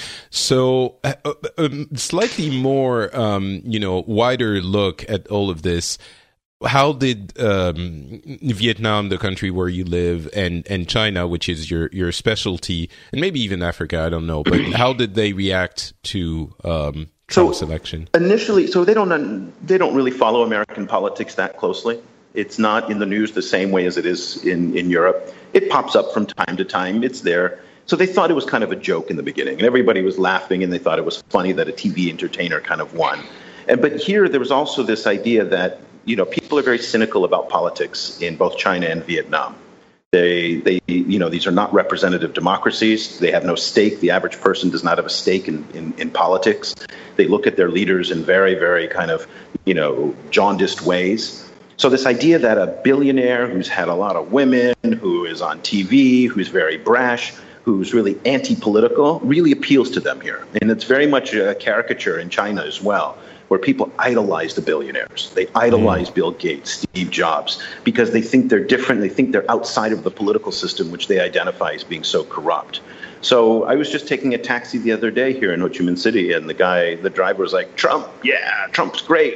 So uh, uh, slightly more, um, you know, wider look at all of this. How did um, Vietnam, the country where you live, and, and China, which is your, your specialty, and maybe even Africa, I don't know, but how did they react to um, Trump's so election? Initially, so they don't they don't really follow American politics that closely. It's not in the news the same way as it is in, in Europe. It pops up from time to time. It's there. So they thought it was kind of a joke in the beginning, and everybody was laughing, and they thought it was funny that a T V entertainer kind of won. And but here there was also this idea that, you know, people are very cynical about politics in both China and Vietnam. They, they, you know, these are not representative democracies. They have no stake. The average person does not have a stake in, in, in politics. They look at their leaders in very, very kind of, you know, jaundiced ways. So this idea that a billionaire who's had a lot of women, who is on T V, who's very brash, who's really anti-political, really appeals to them here. And it's very much a caricature in China as well, where people idolize the billionaires. They idolize mm. Bill Gates, Steve Jobs, because they think they're different. They think they're outside of the political system, which they identify as being so corrupt. So I was just taking a taxi the other day here in Ho Chi Minh City, and the guy, the driver was like, Trump, yeah, Trump's great.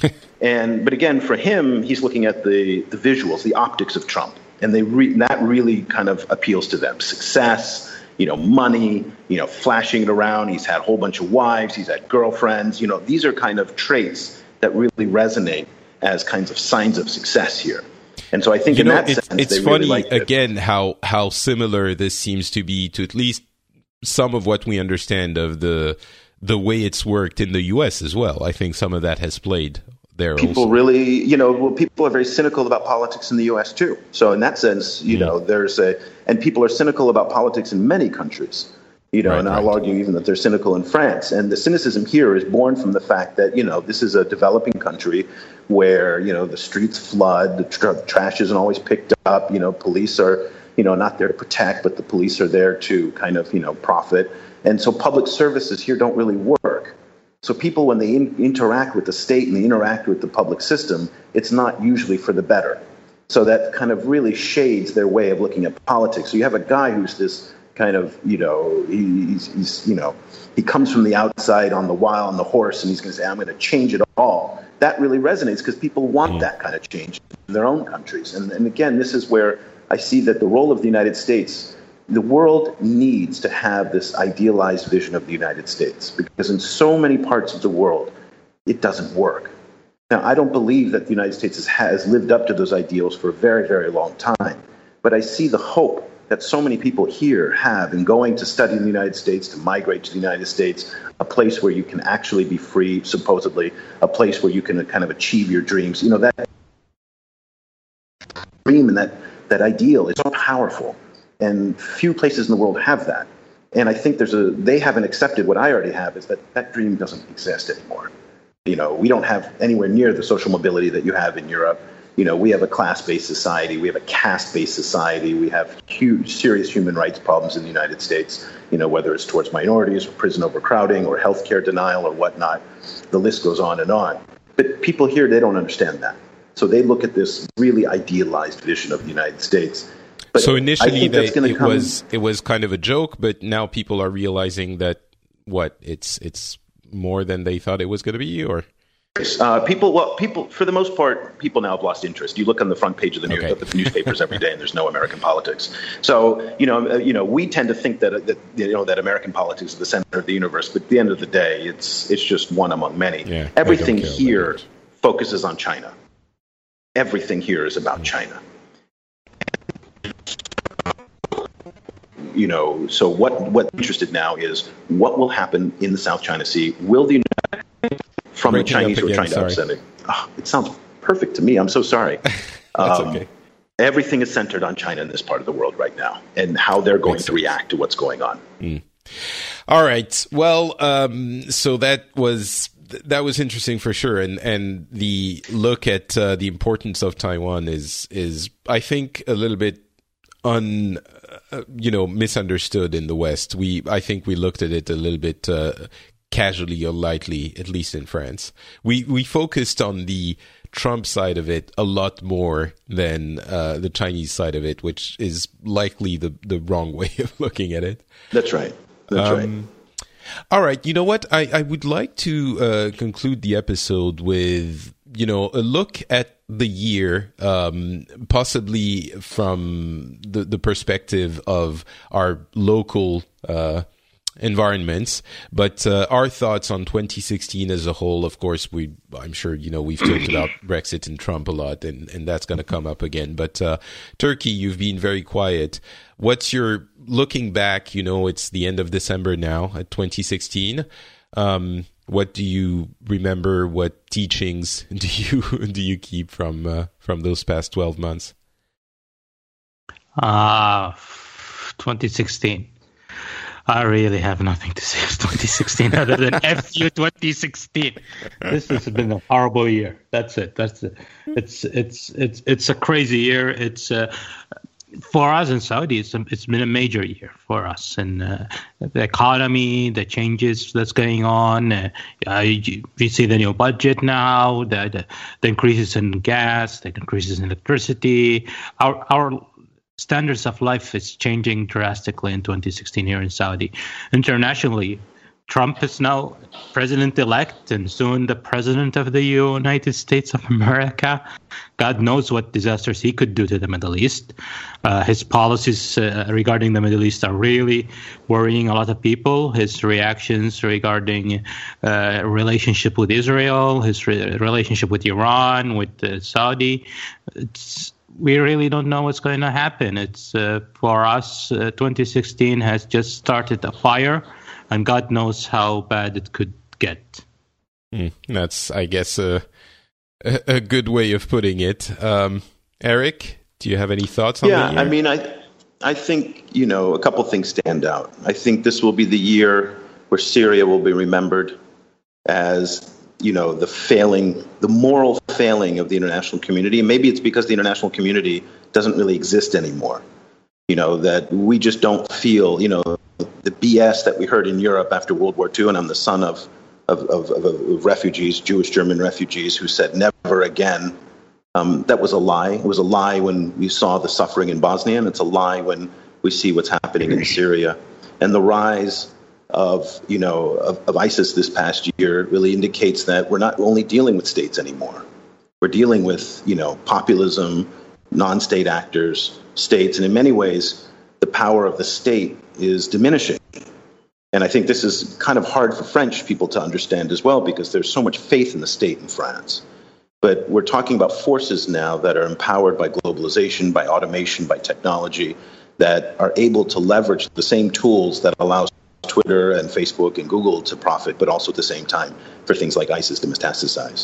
and But again, for him, he's looking at the, the visuals, the optics of Trump. And they re- that really kind of appeals to them. Success, you know, money, you know, flashing it around. He's had a whole bunch of wives. He's had girlfriends. You know, these are kind of traits that really resonate as kinds of signs of success here. And so I think you in know, that it's, sense, it's they funny, really liked it. again, how, how similar this seems to be to at least some of what we understand of the the way it's worked in the U S as well. I think some of that has played there. People also. really, you know, well, people are very cynical about politics in the U S too. So in that sense, you mm. know, there's a, and people are cynical about politics in many countries, you know, right, and I'll right. argue even that they're cynical in France. And the cynicism here is born from the fact that, you know, this is a developing country where, you know, the streets flood, the tr- trash isn't always picked up, you know, police are, you know, not there to protect, but the police are there to kind of, you know, profit. And so public services here don't really work. So people, when they in- interact with the state and they interact with the public system, it's not usually for the better. So that kind of really shades their way of looking at politics. So you have a guy who's this kind of, you know, he's, he's you know, he comes from the outside on the wild on the horse, and he's going to say, I'm going to change it all. That really resonates because people want mm. that kind of change in their own countries. And, and again, this is where I see that the role of the United States, the world needs to have this idealized vision of the United States, because in so many parts of the world, it doesn't work. Now, I don't believe that the United States has lived up to those ideals for a very, very long time, but I see the hope that so many people here have in going to study in the United States, to migrate to the United States, a place where you can actually be free, supposedly, a place where you can kind of achieve your dreams. You know, that dream and that, that ideal is so powerful. And few places in the world have that. And I think there's a, they haven't accepted what I already have, is that that dream doesn't exist anymore. You know, we don't have anywhere near the social mobility that you have in Europe. You know, we have a class-based society. We have a caste-based society. We have huge, serious human rights problems in the United States, you know, whether it's towards minorities or prison overcrowding or healthcare denial or whatnot. The list goes on and on. But people here, they don't understand that. So they look at this really idealized vision of the United States. But so initially, they, it come... was it was kind of a joke, but now people are realizing that what it's it's more than they thought it was going to be, or uh, people. Well, people for the most part, people now have lost interest. You look on the front page of the, news, okay. of the newspapers every day, and there's no American politics. So you know, uh, you know, we tend to think that that you know that American politics is the center of the universe, but at the end of the day, it's it's just one among many. Yeah, Everything here focuses on China. Everything here is about China. You know, so what what's interested now is what will happen in the South China Sea. Will the United States, from Breaking the Chinese who are trying sorry. to upset it? Oh, it sounds perfect to me. I'm so sorry. That's um, okay. Everything is centered on China in this part of the world right now, and how they're going Makes to sense. react to what's going on. Mm. All right. Well, um, so that was that was interesting for sure, and and the look at uh, the importance of Taiwan is is I think a little bit un. Uh, you know, misunderstood in the West. We, I think, we looked at it a little bit uh, casually or lightly, at least in France. We we focused on the Trump side of it a lot more than uh, the Chinese side of it, which is likely the the wrong way of looking at it. That's right. That's um, right. All right. You know what? I, I would like to uh, conclude the episode with, you know, a look at the year, um, possibly from the, the perspective of our local uh, environments, but uh, our thoughts on twenty sixteen as a whole. Of course, we, I'm sure, you know, we've talked about Brexit and Trump a lot, and, and that's going to come up again. But uh, Turkey, you've been very quiet. What's your, looking back, you know, it's the end of December now at twenty sixteen. Um, what do you remember? What teachings do you do you keep from uh, from those past twelve months? Ah, uh, twenty sixteen. I really have nothing to say of twenty sixteen other than F you twenty sixteen. This has been a horrible year. That's it. That's it. It's it's it's it's a crazy year. It's uh, for us in Saudi. It's a, it's been a major year for us, and uh, the economy, the changes that's going on. Uh, you, you see the new budget now. The, the the increases in gas, the increases in electricity. Our our standards of life is changing drastically in twenty sixteen here in Saudi. Internationally, Trump is now president-elect and soon the president of the United States of America. God knows what disasters he could do to the Middle East. Uh, his policies uh, regarding the Middle East are really worrying a lot of people. His reactions regarding uh, relationship with Israel, his re- relationship with Iran, with uh, Saudi, it's we really don't know what's going to happen. It's uh, for us, uh, twenty sixteen has just started a fire and God knows how bad it could get. Mm, that's, I guess, a, a good way of putting it. Um, Eric, do you have any thoughts on yeah, that? Yeah, I mean, I, I think, you know, a couple things stand out. I think this will be the year where Syria will be remembered as, you know, the failing, the moral failing of the international community. And maybe it's because the international community doesn't really exist anymore. You know, that we just don't feel, you know, the B S that we heard in Europe after World War Two, and I'm the son of Of, of, of, of refugees, Jewish German refugees, who said never again. Um, that was a lie. It was a lie when we saw the suffering in Bosnia, and it's a lie when we see what's happening in Syria. And the rise of, you know, of, of ISIS this past year really indicates that we're not only dealing with states anymore. We're dealing with, you know, populism, non-state actors, states, and in many ways, the power of the state is diminishing. And I think this is kind of hard for French people to understand as well, because there's so much faith in the state in France. But we're talking about forces now that are empowered by globalization, by automation, by technology, that are able to leverage the same tools that allows Twitter and Facebook and Google to profit, but also at the same time for things like ISIS to metastasize.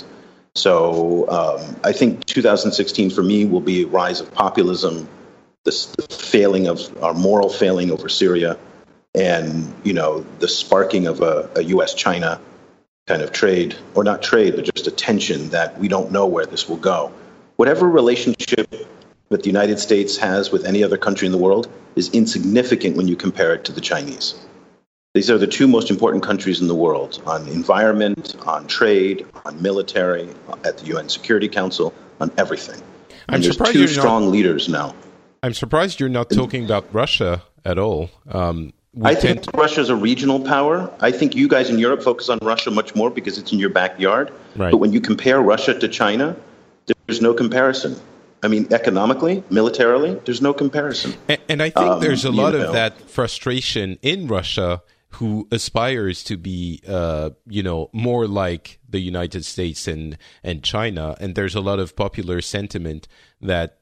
So um, I think two thousand sixteen for me will be a rise of populism, the failing of our moral failing over Syria, and, you know, the sparking of a, a U S China kind of trade, or not trade, but just a tension that we don't know where this will go. Whatever relationship that the United States has with any other country in the world is insignificant when you compare it to the Chinese. These are the two most important countries in the world on environment, on trade, on military, at the U N Security Council, on everything. And I'm there's surprised two you're strong not, leaders now. I'm surprised you're not talking about Russia at all. Um, I think to... Russia is a regional power. I think you guys in Europe focus on Russia much more because it's in your backyard. Right. But when you compare Russia to China, there's no comparison. I mean, economically, militarily, there's no comparison. And, and I think um, there's a lot know. of that frustration in Russia, who aspires to be, uh, you know, more like the United States and, and China. And there's a lot of popular sentiment that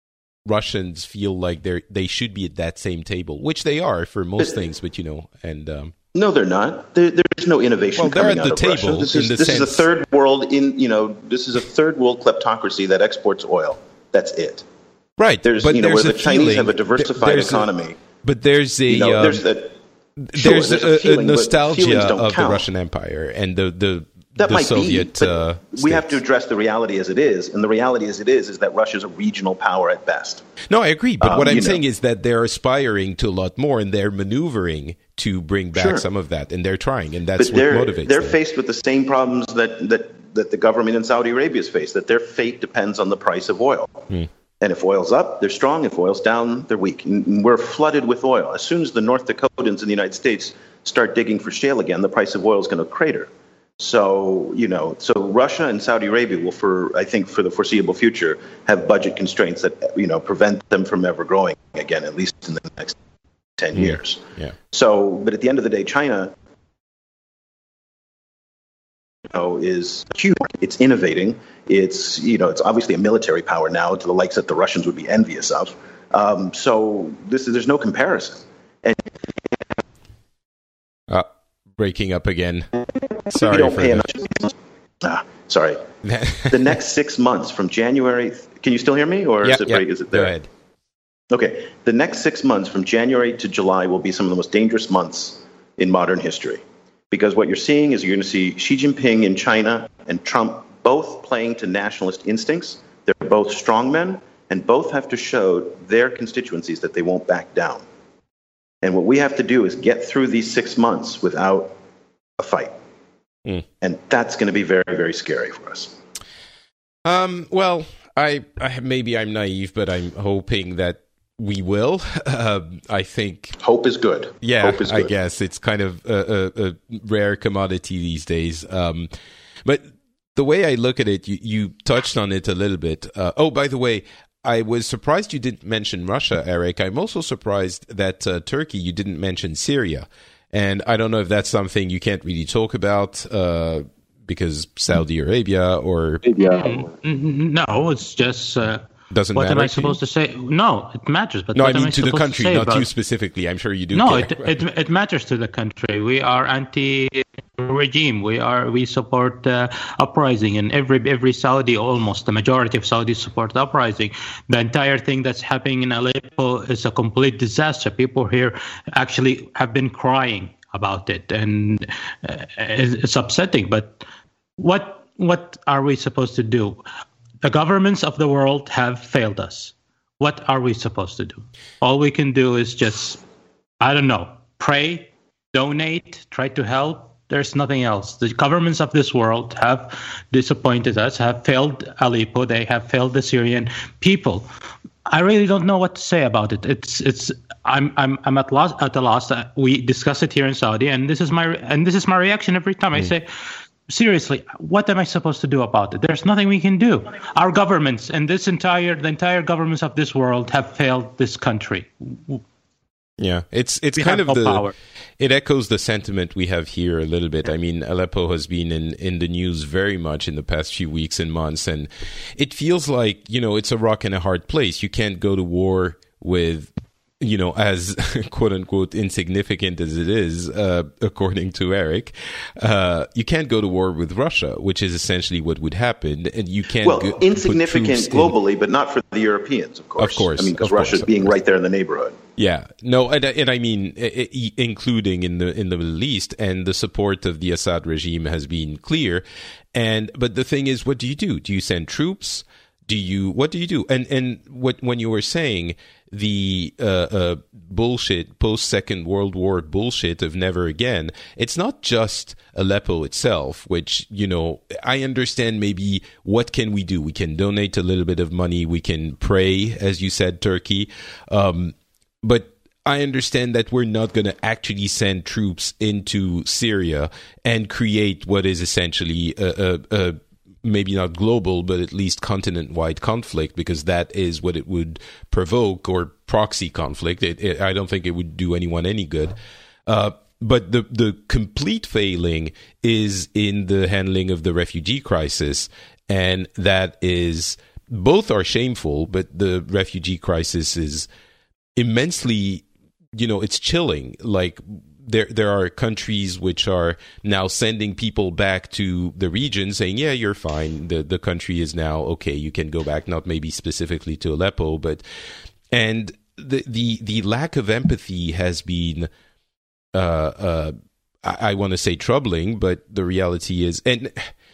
Russians feel like they they should be at that same table, which they are for most but, things, but you know, and um, no, they're not. There, there's no innovation well, coming they're at out the of table. Russia. This in is the this sense... is a third world in you know this is a third world kleptocracy that exports oil. That's it. Right. There's but you know there's where the Chinese feeling, have a diversified economy. A, but there's a you know, um, there's the sure, there's, there's a, a, feeling, a nostalgia of count. the Russian Empire and the the. That the might Soviet, be, but uh, we have to address the reality as it is, and the reality as it is is that Russia is a regional power at best. No, I agree, but um, what I'm saying know. is that they're aspiring to a lot more, and they're maneuvering to bring back sure. some of that, and they're trying, and that's but what motivates They're them. faced with the same problems that, that, that the government in Saudi Arabia is faced, that their fate depends on the price of oil. Hmm. And if oil's up, they're strong. If oil's down, they're weak. And we're flooded with oil. As soon as the North Dakotans in the United States start digging for shale again, the price of oil is going to crater. So, you know, so Russia and Saudi Arabia will, for I think, for the foreseeable future, have budget constraints that, you know, prevent them from ever growing again, at least in the next ten mm. years. Yeah. So, but at the end of the day, China, you know, is huge. It's innovating. It's, you know, it's obviously a military power now to the likes that the Russians would be envious of. Um, so this is, there's no comparison. And uh, breaking up again. Sorry don't for pay that. Ah, sorry. The next six months from January. Can you still hear me, or yeah, is it? Yeah. Break, is it there? Go ahead. Okay. The next six months from January to July will be some of the most dangerous months in modern history, because what you're seeing is you're going to see Xi Jinping in China and Trump both playing to nationalist instincts. They're both strongmen, and both have to show their constituencies that they won't back down. And what we have to do is get through these six months without a fight. Mm. And that's going to be very, very scary for us. Um, well, I, I maybe I'm naive, but I'm hoping that we will. Uh, I think hope is good. Yeah, hope is good. I guess it's kind of a, a, a rare commodity these days. Um, but the way I look at it, you, you touched on it a little bit. Uh, oh, by the way, I was surprised you didn't mention Russia, Eric. I'm also surprised that uh, Turkey, you didn't mention Syria. And I don't know if that's something you can't really talk about uh, because Saudi Arabia or... Yeah. No, it's just uh, Doesn't what matter. What am I to supposed you? to say? No, it matters. But no, what I mean am I to the country, to not about... you specifically. I'm sure you do. No, care. it, it it matters to the country. We are anti-regime. We are we support uh, uprising, and every every Saudi, almost the majority of Saudis support the uprising. The entire thing that's happening in Aleppo is a complete disaster. People here actually have been crying about it, and uh, it's upsetting. But what what are we supposed to do? The governments of the world have failed us. What are we supposed to do? All we can do is just, I don't know, pray, donate, try to help. There's nothing else. The governments of this world have disappointed us, have failed Aleppo. They have failed the Syrian people. I really don't know what to say about it. It's it's. I'm I'm I'm at loss at a loss. We discuss it here in Saudi, and this is my and this is my reaction every time mm. I say, seriously, what am I supposed to do about it? There's nothing we can do. Our governments and this entire the entire governments of this world have failed this country. Yeah, it's it's we kind of no the power. It echoes the sentiment we have here a little bit. I mean, Aleppo has been in, in the news very much in the past few weeks and months, and it feels like, you know, it's a rock and a hard place. You can't go to war with, you know, as quote unquote insignificant as it is, uh, according to Eric, uh, you can't go to war with Russia, which is essentially what would happen. And you can't well, go, insignificant globally, in, but not for the Europeans, of course. Of course. I mean, because Russia's being course. right there in the neighborhood. Yeah, no, and, and I mean, including in the in the Middle East, and the support of the Assad regime has been clear. And but the thing is, what do you do? Do you send troops? Do you what do you do? And and what when you were saying the uh, uh, bullshit post Second World War bullshit of never again, it's not just Aleppo itself, which, you know, I understand maybe what can we do? We can donate a little bit of money. We can pray, as you said, Turkey. Um, but I understand that we're not going to actually send troops into Syria and create what is essentially a, a, a maybe not global, but at least continent-wide conflict, because that is what it would provoke, or proxy conflict. It, it, I don't think it would do anyone any good. Uh, but the, the complete failing is in the handling of the refugee crisis, and that is, both are shameful, but the refugee crisis is immensely, you know, it's chilling. Like, There there are countries which are now sending people back to the region saying, yeah, you're fine. The the country is now okay. You can go back, not maybe specifically to Aleppo, but and the the, the lack of empathy has been, uh, uh, I, I want to say troubling, but the reality is, and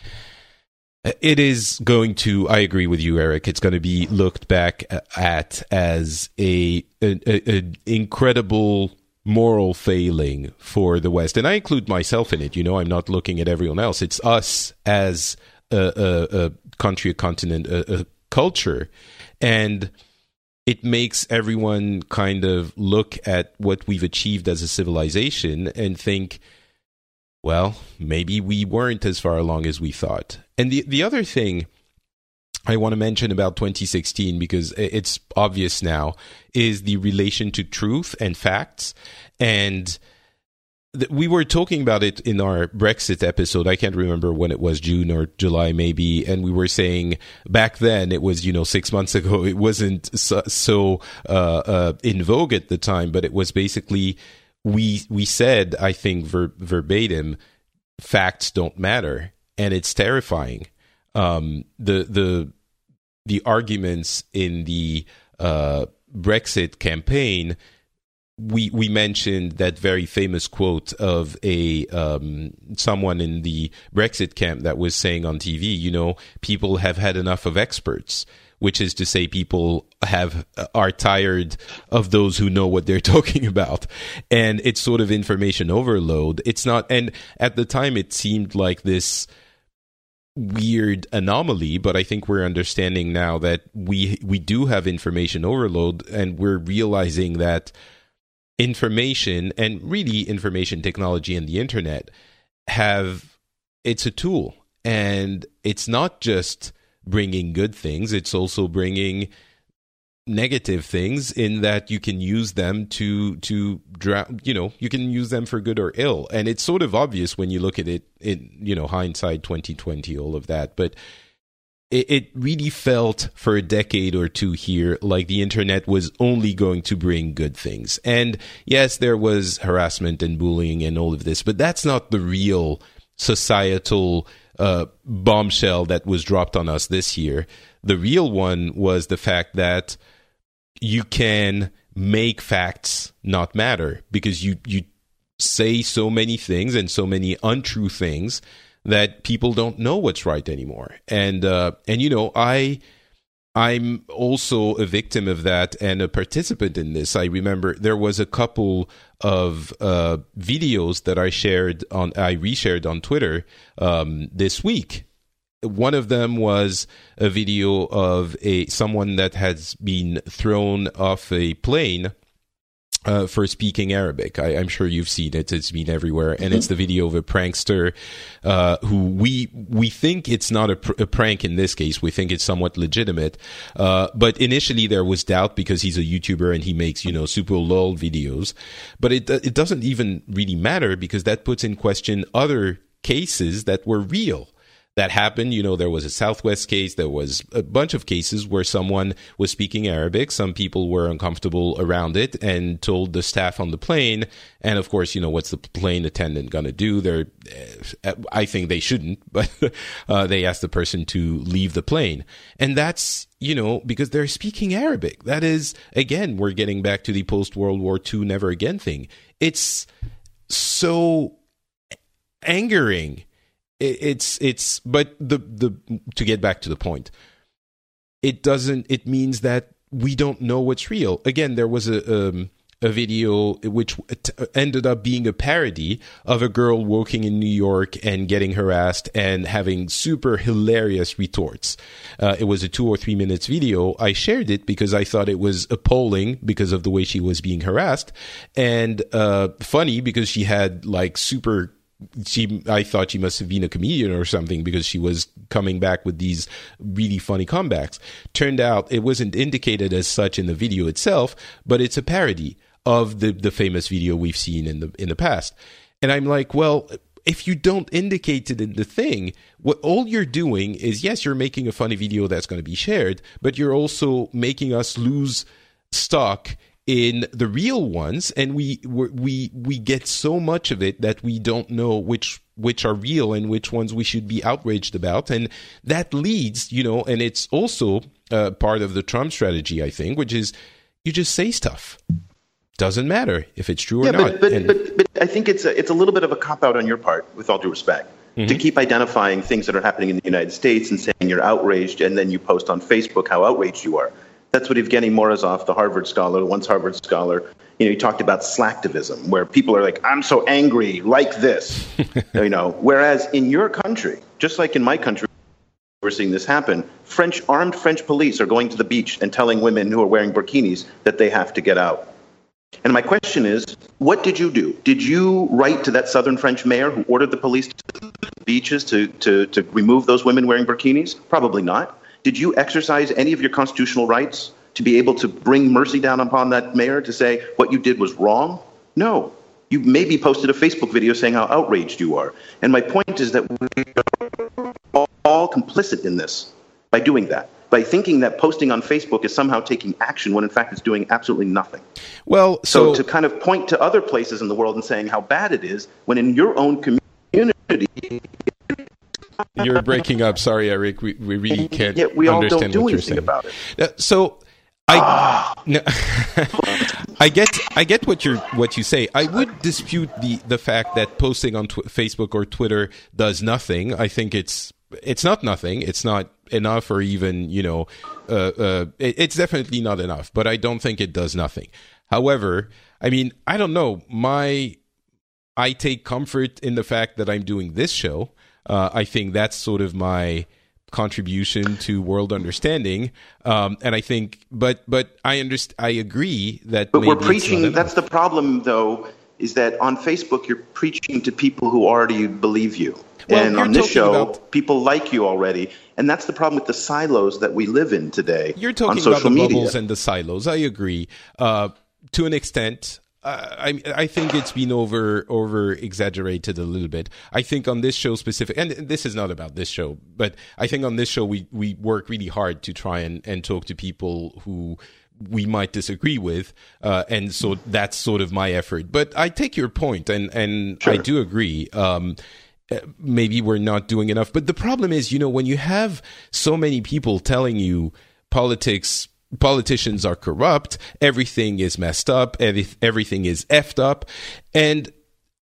it is going to, I agree with you, Eric, it's going to be looked back at as a, a, a, a incredible moral failing for the West, and I include myself in it. You know, I'm not looking at everyone else. It's us as a, a, a country, a continent, a, a culture, and it makes everyone kind of look at what we've achieved as a civilization and think, well, maybe we weren't as far along as we thought. And the the other thing I want to mention about twenty sixteen, because it's obvious now, is the relation to truth and facts. And th- we were talking about it in our Brexit episode. I can't remember when it was, June or July maybe. And we were saying back then, it was, you know, six months ago, it wasn't so, so uh, uh, in vogue at the time, but it was basically, we, we said, I think ver- verbatim, facts don't matter. And it's terrifying. Um, the the the arguments in the uh, Brexit campaign, we we mentioned that very famous quote of a um, someone in the Brexit camp that was saying on T V, you know, people have had enough of experts, which is to say people have are tired of those who know what they're talking about. And it's sort of information overload. It's not, and at the time it seemed like this weird anomaly, but I think we're understanding now that we we do have information overload, and we're realizing that information, and really information technology and the internet, have, it's a tool, and it's not just bringing good things, it's also bringing negative things, in that you can use them to to drown, you know, you can use them for good or ill. And it's sort of obvious when you look at it in, you know, hindsight twenty twenty, all of that. But it, it really felt for a decade or two here like the internet was only going to bring good things. And yes, there was harassment and bullying and all of this, but that's not the real societal uh, bombshell that was dropped on us this year. The real one was the fact that you can make facts not matter because you, you say so many things and so many untrue things that people don't know what's right anymore. And, uh, and you know, I, I'm also a victim of that and a participant in this. I remember there was a couple of uh, videos that I shared on, I reshared on Twitter um, this week. One of them was a video of a someone that has been thrown off a plane uh, for speaking Arabic. I, I'm sure you've seen it; it's been everywhere, and mm-hmm. it's the video of a prankster uh, who we we think it's not a, pr- a prank in this case. We think it's somewhat legitimate, uh, but initially there was doubt because he's a YouTuber and he makes you know super lol videos. But it it doesn't even really matter because that puts in question other cases that were real. That happened, you know, there was a Southwest case, there was a bunch of cases where someone was speaking Arabic, some people were uncomfortable around it and told the staff on the plane, and of course, you know, what's the plane attendant going to do? They're, I think they shouldn't, but uh, they asked the person to leave the plane. And that's, you know, because they're speaking Arabic. That is, again, we're getting back to the post-World War Two never again thing. It's so angering. It's it's but the the to get back to the point, it doesn't it means that we don't know what's real. Again, there was a um, a video which ended up being a parody of a girl walking in New York and getting harassed and having super hilarious retorts. Uh, it was a two or three minutes video. I shared it because I thought it was appalling because of the way she was being harassed, and uh, funny because she had like super. She, I thought she must have been a comedian or something because she was coming back with these really funny comebacks. Turned out it wasn't indicated as such in the video itself, but it's a parody of the, the famous video we've seen in the in the past. And I'm like, well, if you don't indicate it in the thing, what all you're doing is, yes, you're making a funny video that's going to be shared, but you're also making us lose stock in the real ones, and we we we get so much of it that we don't know which which are real and which ones we should be outraged about, and that leads, you know, and it's also uh, part of the Trump strategy, I think, which is you just say stuff. Doesn't matter if it's true or yeah, not. But but, and, but but I think it's a, it's a little bit of a cop out on your part, with all due respect, mm-hmm. to keep identifying things that are happening in the United States and saying you're outraged, and then you post on Facebook how outraged you are. That's what Evgeny Morozov, the Harvard scholar, once Harvard scholar, you know, he talked about slacktivism, where people are like, I'm so angry, like this, you know. Whereas in your country, just like in my country, we're seeing this happen. French armed French police are going to the beach and telling women who are wearing burkinis that they have to get out. And my question is, what did you do? Did you write to that southern French mayor who ordered the police to the beaches to, to, to remove those women wearing burkinis? Probably not. Did you exercise any of your constitutional rights to be able to bring mercy down upon that mayor to say what you did was wrong? No. You maybe posted a Facebook video saying how outraged you are. And my point is that we are all, all complicit in this by doing that, by thinking that posting on Facebook is somehow taking action when in fact it's doing absolutely nothing. Well, so, so to kind of point to other places in the world and saying how bad it is when in your own community... You're breaking up. Sorry, Eric. We we really can't yeah, we all understand don't do what you're anything saying. About it. Uh, so, I ah. no, I get I get what you what you say. I would dispute the, the fact that posting on tw- Facebook or Twitter does nothing. I think it's it's not nothing. It's not enough, or even you know, uh, uh, it, it's definitely not enough. But I don't think it does nothing. However, I mean, I don't know. My I take comfort in the fact that I'm doing this show. Uh, I think that's sort of my contribution to world understanding, um, and I think, but but I understand. I agree that. But we're preaching. That's the problem, though, is that on Facebook you're preaching to people who already believe you, well, and on this show, about, people like you already, and that's the problem with the silos that we live in today. You're talking on social about the media. Bubbles and the silos. I agree uh, to an extent. I I think it's been over over exaggerated a little bit. I think on this show specific, and this is not about this show, but I think on this show we, we work really hard to try and, and talk to people who we might disagree with, uh, and so that's sort of my effort. But I take your point, and and sure. I do agree. Um, maybe we're not doing enough, but the problem is, you know, when you have so many people telling you politics. Politicians are corrupt, everything is messed up, every, everything is effed up. And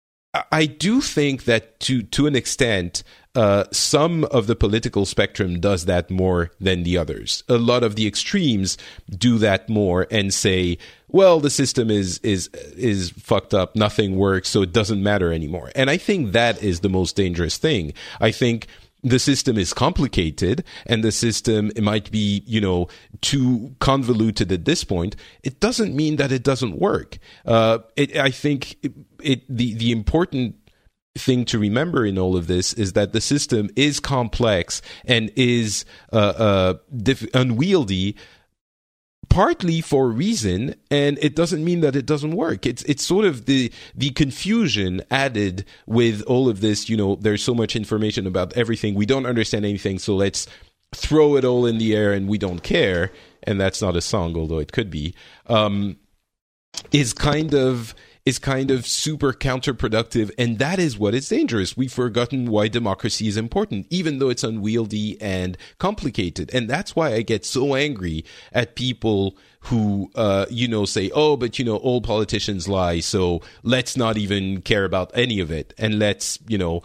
I do think that to, to an extent, uh, some of the political spectrum does that more than the others. A lot of the extremes do that more and say, well, the system is, is, is fucked up, nothing works, so it doesn't matter anymore. And I think that is the most dangerous thing. I think the system is complicated, and the system it might be, you know, too convoluted at this point. It doesn't mean that it doesn't work. Uh, it, I think it, it the the important thing to remember in all of this is that the system is complex and is uh, uh, diff- unwieldy. Partly for a reason, and it doesn't mean that it doesn't work. It's it's sort of the the confusion added with all of this. You know, there's so much information about everything. We don't understand anything, so let's throw it all in the air and we don't care. And that's not a song, although it could be. Um, is kind of is kind of super counterproductive, and that is what is dangerous. We've forgotten why democracy is important, even though it's unwieldy and complicated. And that's why I get so angry at people who, uh, you know, say, oh, but, you know, all politicians lie, so let's not even care about any of it. And let's, you know,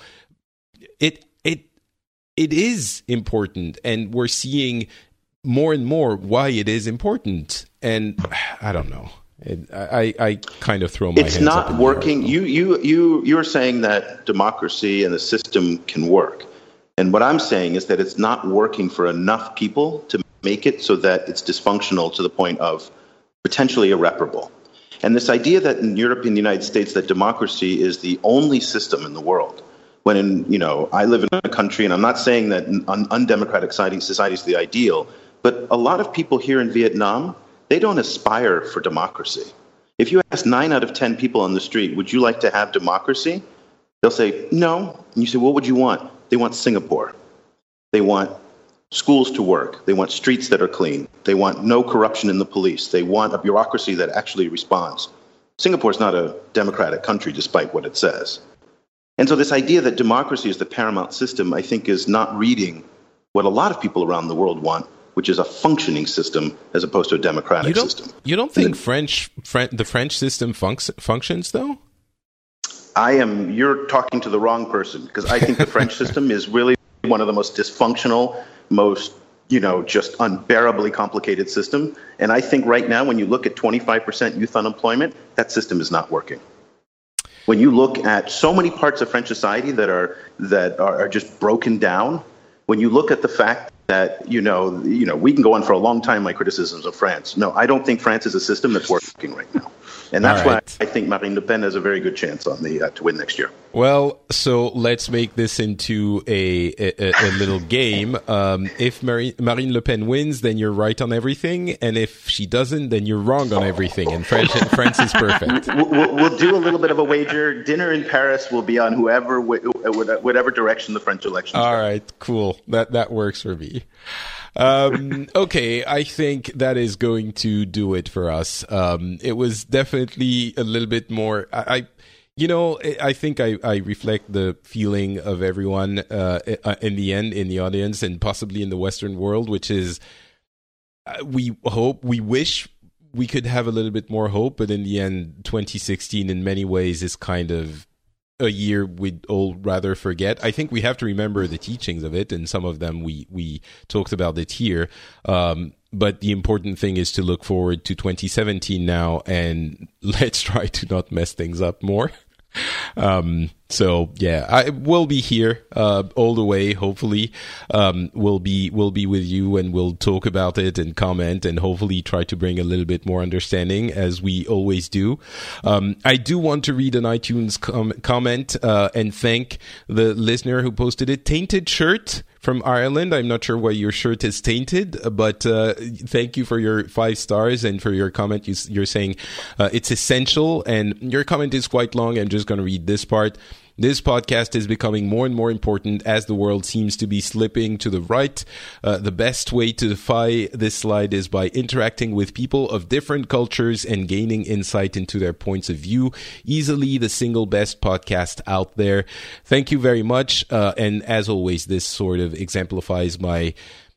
it, it, it is important, and we're seeing more and more why it is important. And I don't know. It, I, I kind of throw my it's hands up. It's not working. You, you, you, you're saying that democracy and the system can work. And what I'm saying is that it's not working for enough people to make it so that it's dysfunctional to the point of potentially irreparable. And this idea that in Europe and the United States that democracy is the only system in the world, when in, you know, I live in a country, and I'm not saying that un- undemocratic society is the ideal, but a lot of people here in Vietnam, they don't aspire for democracy. If you ask nine out of ten people on the street, would you like to have democracy? They'll say, no. And you say, what would you want? They want Singapore. They want schools to work. They want streets that are clean. They want no corruption in the police. They want a bureaucracy that actually responds. Singapore is not a democratic country, despite what it says. And so this idea that democracy is the paramount system, I think, is not reading what a lot of people around the world want, which is a functioning system as opposed to a democratic you don't, system. You don't think French, Fran- the French system func- functions, though? I am, you're talking to the wrong person, because I think the French system is really one of the most dysfunctional, most, you know, just unbearably complicated system. And I think right now, when you look at twenty-five percent youth unemployment, that system is not working. When you look at so many parts of French society that are that are, are just broken down, when you look at the fact that, you know, you know, we can go on for a long time, my criticisms of France. No, I don't think France is a system that's working right now. And that's right. why I think Marine Le Pen has a very good chance on the uh, to win next year. Well, so let's make this into a a, a little game. Um, if Marine, Marine Le Pen wins, then you're right on everything, and if she doesn't, then you're wrong on everything. And France, France is perfect. We'll, we'll do a little bit of a wager. Dinner in Paris will be on whoever, whatever direction the French elections. All go. right, cool. That that works for me. Um, okay, I think that is going to do it for us. Um, it was definitely a little bit more, I, I you know, I think I, I reflect the feeling of everyone, uh, in the end, in the audience and possibly in the Western world, which is, uh, we hope, we wish we could have a little bit more hope, but in the end, twenty sixteen in many ways is kind of a year we'd all rather forget. I think we have to remember the teachings of it, and some of them we, we talked about it here. Um, but the important thing is to look forward to twenty seventeen now, and let's try to not mess things up more. Um, so yeah, I will be here, uh, all the way. Hopefully, um, we'll be, we'll be with you, and we'll talk about it and comment, and hopefully try to bring a little bit more understanding, as we always do. Um, I do want to read an iTunes com- comment, uh, and thank the listener who posted it. Tainted Shirt from Ireland. I'm not sure why your shirt is tainted, but uh, thank you for your five stars and for your comment. You, you're saying uh, it's essential, and your comment is quite long. I'm just going to read this part. This podcast is becoming more and more important as the world seems to be slipping to the right. Uh, the best way to defy this slide is by interacting with people of different cultures and gaining insight into their points of view. Easily the single best podcast out there. Thank you very much. Uh, and as always, this sort of exemplifies my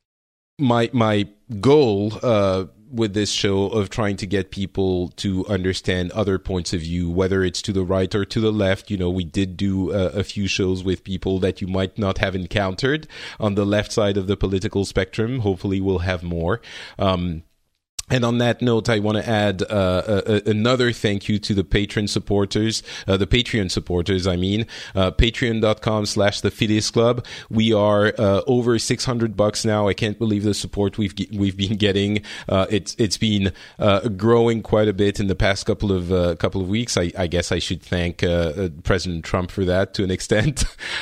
my my goal uh with this show of trying to get people to understand other points of view, whether it's to the right or to the left. You know, we did do uh, a few shows with people that you might not have encountered on the left side of the political spectrum. Hopefully we'll have more. Um, And on that note, I want to add uh, a, another thank you to the patron supporters, uh, the Patreon supporters, I mean, uh, patreon.com slash the Phileas Club. We are uh, over six hundred bucks now. I can't believe the support we've we've been getting. Uh, it's it's been uh, growing quite a bit in the past couple of uh, couple of weeks. I, I guess I should thank uh, President Trump for that to an extent.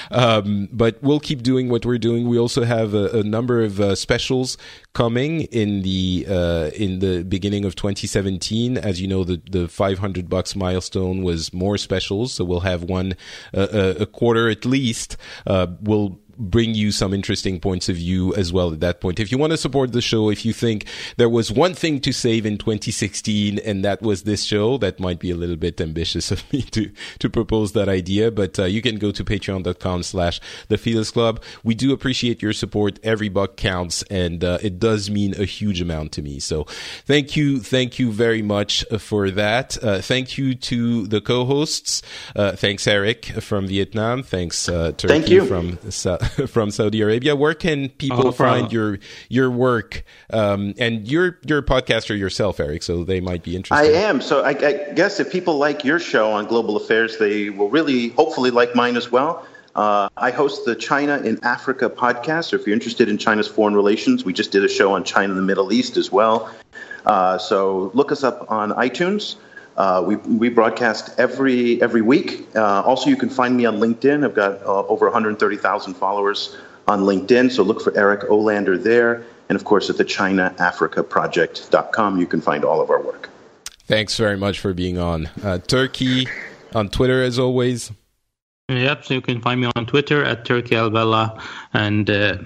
um, but we'll keep doing what we're doing. We also have a, a number of uh, specials coming in the uh, in the beginning of twenty seventeen. As you know, the the five hundred bucks milestone was more specials, so we'll have one uh, a quarter at least. Uh, we'll bring you some interesting points of view as well at that point. If you want to support the show, if you think there was one thing to save in twenty sixteen and that was this show, that might be a little bit ambitious of me to to propose that idea, but uh, you can go to patreon.com slash the Phileas Club. We do appreciate your support. Every buck counts, and uh, it does mean a huge amount to me. So thank you, thank you very much for that. Uh, thank you to the co-hosts. Uh, thanks, Eric from Vietnam. Thanks, uh, Turkey thank you. from South from Saudi Arabia. Where can people oh, find your your work? Um, and you're you're a podcaster yourself, Eric, so they might be interested. I am. So I, I guess if people like your show on global affairs, they will really, hopefully, like mine as well. Uh, I host the China in Africa podcast. So if you're interested in China's foreign relations, we just did a show on China and the Middle East as well. Uh, so look us up on iTunes. Uh, we we broadcast every every week. Uh, also, you can find me on LinkedIn. I've got uh, over one hundred thirty thousand followers on LinkedIn, so look for Eric Olander there. And, of course, at the china africa project dot com, you can find all of our work. Thanks very much for being on. Uh, Turkey, on Twitter, as always. Yep, so you can find me on Twitter at Turkey Albella. And uh,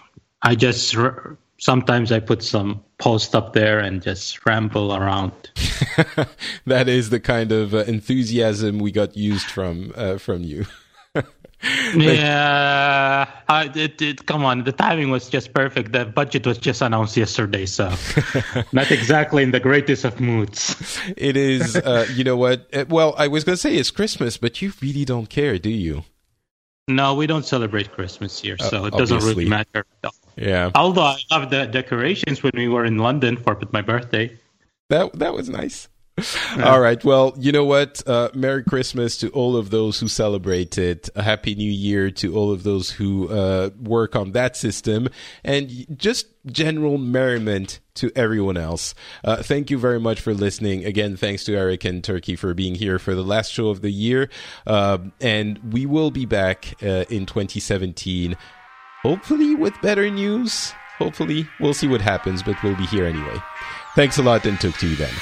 I just... R- Sometimes I put some post up there and just ramble around. That is the kind of uh, enthusiasm we got used from uh, from you. yeah, I, it, it, come on. The timing was just perfect. The budget was just announced yesterday, so not exactly in the greatest of moods. It is, uh, you know what? Well, I was going to say it's Christmas, but you really don't care, do you? No, we don't celebrate Christmas here, so uh, it doesn't obviously. really matter at all. Yeah. Although I love the decorations when we were in London for my birthday. That that was nice. Yeah. All right. Well, you know what? Uh, Merry Christmas to all of those who celebrate it. A Happy New Year to all of those who uh, work on that system. And just general merriment to everyone else. Uh, thank you very much for listening. Again, thanks to Eric and Turkey for being here for the last show of the year. Uh, and we will be back uh, in twenty seventeen, hopefully with better news. Hopefully. We'll see what happens, but we'll be here anyway. Thanks a lot, and talk to you then.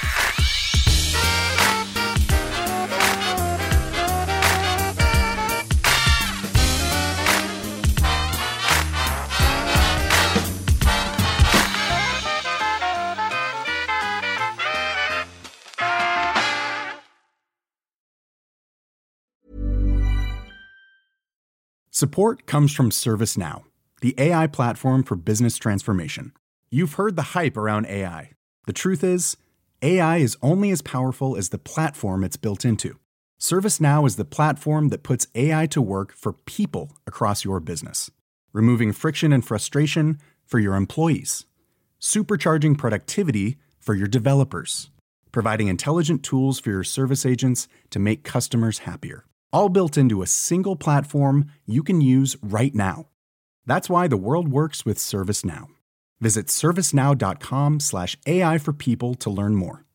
Support comes from ServiceNow, the A I platform for business transformation. You've heard the hype around A I. The truth is, A I is only as powerful as the platform it's built into. ServiceNow is the platform that puts A I to work for people across your business, removing friction and frustration for your employees, supercharging productivity for your developers, providing intelligent tools for your service agents to make customers happier. All built into a single platform you can use right now. That's why the world works with ServiceNow. Visit servicenow.com slash AI for people to learn more.